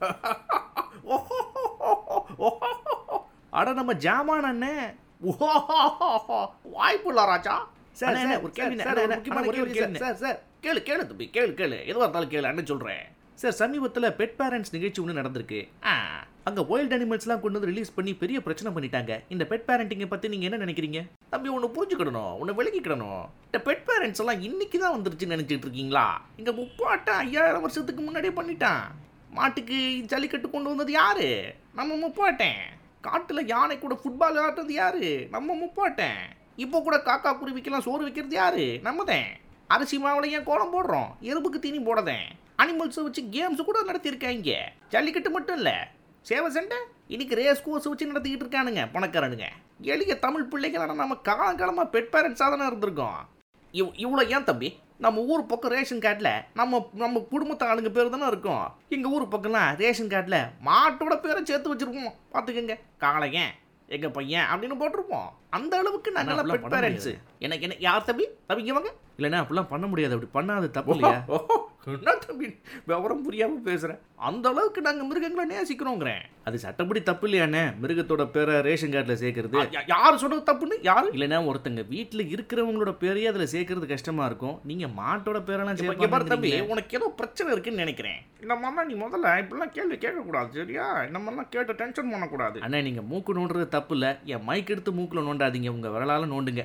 அட நம்ம ஜாமான் அண்ணே. வாய்ப்புள்ள ராஜா. சார், ஒரு கேள்வி. சார், கேளு தம்பி, கேளு. எதுவாக இருந்தாலும் கேளு, அண்ணன் சொல்கிறேன். சார், சமீபத்தில் பெட் பேரண்ட்ஸ் நிகழ்ச்சி ஒன்று நடந்திருக்கு. அங்கே வைல்ட் அனிமல்ஸ்லாம் கொண்டு வந்து ரிலீஸ் பண்ணி பெரிய பிரச்சனை பண்ணிட்டாங்க. இந்த பெட் பேரண்டிங்கை பற்றி நீங்கள் என்ன நினைக்கிறீங்க? தம்பி, ஒன்று புரிஞ்சுக்கிடணும், ஒன்று விளக்கிக்கிடணும். இந்த பெட் பேரண்ட்ஸ் எல்லாம் இன்னைக்கு தான் வந்துருச்சுன்னு நினச்சிட்டு இருக்கீங்களா? இங்கே முப்பாட்டம் 5000 வருஷத்துக்கு முன்னாடியே பண்ணிட்டான். மாட்டுக்கு ஜல்லிக்கட்டு கொண்டு வந்தது யாரு? நம்ம முப்பாட்டேன். காட்டில் யானை கூட ஃபுட்பால் விளையாடுறது யாரு? நம்ம முப்பாட்டேன். இப்போ கூட காக்கா குருவிக்கெல்லாம் சோறு வைக்கிறது யாரு? நம்ம தான். அரிசி மாவுல ஏன் கோலம் போடுறோம்? எறும்புக்கு தீனி போடதேன். அனிமல்ஸை வச்சு கேம்ஸ் கூட நடத்தியிருக்காங்க. ஜல்லிக்கட்டு மட்டும் இல்லை, சேவை சண்டை, இன்னைக்கு ரேஸ் கோர்ஸ் வச்சு நடத்திக்கிட்டு இருக்கானுங்க பணக்காரனுங்க. எளிய தமிழ் பிள்ளைகளோட நம்ம காலங்காலமாக பெட் பேரண்ட்ஸாக தானே இருந்திருக்கோம். இவ்வளோ ஏன் தம்பி? நம்ம ஊர் பக்கம் ரேஷன் கார்டில் நம்ம குடும்பத்தை ஆளுங்க பேர் தானே இருக்கும். எங்கள் ஊர் பக்கம்லாம் ரேஷன் கார்டில் மாட்டோட பேரை சேர்த்து வச்சுருப்போம். பார்த்துக்கங்க, காளையன், எங்கள் பையன் அப்படின்னு போட்டிருப்போம். அந்த அளவுக்கு நாங்கள் பெட் பேரண்ட்ஸு. எனக்கு என்ன யார் தம்பி வாங்க. இல்லைன்னா அப்படிலாம் பண்ண முடியாது. அப்படி பண்ணாது தப்பு இல்லையா? என்ன தம்பி விவரம் புரியாமல் பேசுகிறேன். அந்த அளவுக்கு நாங்கள் மிருகங்களை நேசிக்கிறோங்கிறேன். அது சட்டப்படி தப்பு இல்லையாண்ணே? மிருகத்தோட பேரை ரேஷன் கார்டில் சேர்க்கறது யார் சொல்கிறது தப்புன்னு? யார் இல்லைன்னா ஒருத்தங்க வீட்டில் இருக்கிறவங்களோட பேரையே அதில் சேர்க்கறது கஷ்டமாக இருக்கும். நீங்கள் மாட்டோட பேரெல்லாம் சேர்க்க தம்பி, உனக்கு ஏதோ பிரச்சனை இருக்குன்னு நினைக்கிறேன். இந்த மாதிரிலாம் நீ முதல்ல இப்படிலாம் கேள்வி கேட்கக்கூடாது, சரியா? இந்த மாதிரிலாம் கேட்டு டென்ஷன் பண்ணக்கூடாது. அண்ணா, நீங்கள் மூக்கு நோண்டுறது தப்பு இல்லை. என் மைக் எடுத்து மூக்கில் நோண்டாதீங்க, உங்கள் விரலால் நோண்டுங்க.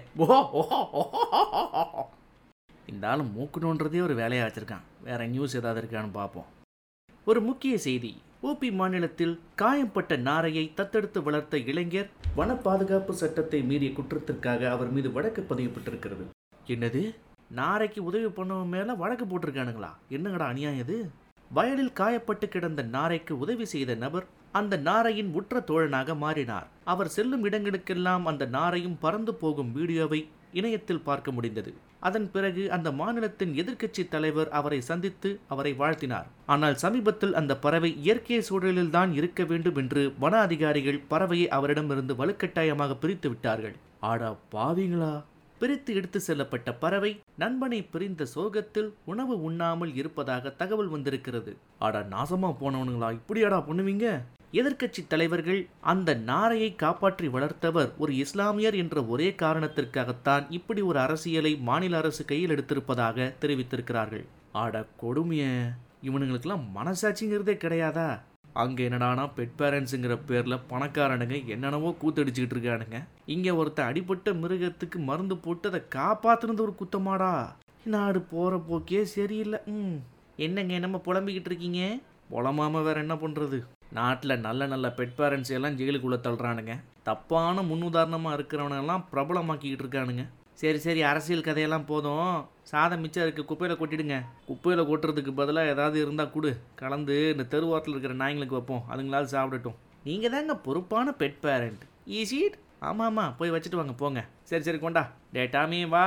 இந்த ஆள் மூக்கு நோண்டுறதே ஒரு வேலையாக வச்சுருக்கான். வேறு நியூஸ் ஏதாவது இருக்கான்னு பார்ப்போம். ஒரு முக்கிய செய்தி. ஊபி மாநிலத்தில் காயம்பட்ட நாரையை தத்தெடுத்து வளர்த்த இளைஞர் வன பாதுகாப்பு சட்டத்தை மீறிய குற்றத்திற்காக அவர் மீது வழக்கு பதியப்பட்டிருக்கிறது. என்னது, நாரைக்கு உதவி பண்ணவன் மேலே வழக்கு போட்டிருக்கானுங்களா? என்னங்கடா அநியாயம் இது? வயலில் காயப்பட்டு கிடந்த நாரைக்கு உதவி செய்த நபர் அந்த நாரையின் உற்ற தோழனாக மாறினார். அவர் செல்லும் இடங்களுக்கெல்லாம் அந்த நாரையும் பறந்து போகும் வீடியோவை இணையத்தில் பார்க்க முடிந்தது. அதன் பிறகு அந்த மாநிலத்தின் எதிர்க்கட்சி தலைவர் அவரை சந்தித்து அவரை வாழ்த்தினார். ஆனால் சமீபத்தில் அந்த பறவை இயற்கை சூழலில் தான் இருக்க வேண்டும் என்று வன அதிகாரிகள் பறவையை அவரிடமிருந்து வலுக்கட்டாயமாக பிரித்து விட்டார்கள். ஆடா பாவிங்களா! பிரித்து எடுத்து செல்லப்பட்ட பறவை நண்பனை பிரிந்த சோகத்தில் உணவு உண்ணாமல் இருப்பதாக தகவல் வந்திருக்கிறது. ஆடா நாசமா போனவனுங்களா, இப்படியாடா பண்ணுவீங்க? எதிர்க்கட்சி தலைவர்கள் அந்த நாரையை காப்பாற்றி வளர்த்தவர் ஒரு இஸ்லாமியர் என்ற ஒரே காரணத்திற்காகத்தான் இப்படி ஒரு அரசியலை மாநில அரசு கையில் எடுத்திருப்பதாக தெரிவித்திருக்கிறார்கள். ஆட கொடுமைய, இவனுங்களுக்கெல்லாம் மனசாட்சிங்கிறதே கிடையாதா? அங்கே என்னடானா பெட் பேரண்ட்ஸுங்கிற பேரில் பணக்காரனுங்க என்னென்னவோ கூத்தடிச்சுக்கிட்டு இருக்கானுங்க. இங்கே ஒருத்தன் அடிபட்ட மிருகத்துக்கு மருந்து போட்டு அதை காப்பாற்றுனது ஒரு குத்தமாடா. நாடு போகிற போக்கே சரியில்லை. என்னங்க நம்ம புலம்பிக்கிட்டு இருக்கீங்க? புலமாம வேற என்ன பண்ணுறது? நாட்டில் நல்ல நல்ல பெட் பேரண்ட்ஸ் எல்லாம் ஜெயிலுக்குள்ளே தள்ளுறானுங்க. தப்பான முன்னுதாரணமாக இருக்கிறவனெல்லாம் பிரபலமாக்கிக்கிட்டு இருக்கானுங்க. சரி சரி, அரசியல் கதையெல்லாம் போதும். சாதம் மிச்சம் இருக்குது, குப்பையில் கொட்டிடுங்க. குப்பையில் கொட்டுறதுக்கு பதிலாக ஏதாவது இருந்தால் கொடு, கலந்து இந்த தெருவாரத்தில் இருக்கிற நாய்ங்களுக்கு வைப்போம், அதுங்களாவது சாப்பிடட்டும். நீங்கள் தாங்க பொறுப்பான பெட் பேரண்ட். ஈஸிட். ஆமாம், போய் வச்சுட்டு வாங்க போங்க. சரி சரி, கொண்டா. டேட்டாமே வா.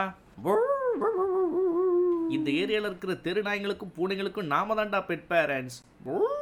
இந்த ஏரியாவில் இருக்கிற தெரு நாய்களுக்கும் பூனைகளுக்கும் நாம தான்டா பெட் பேரண்ட்ஸ்.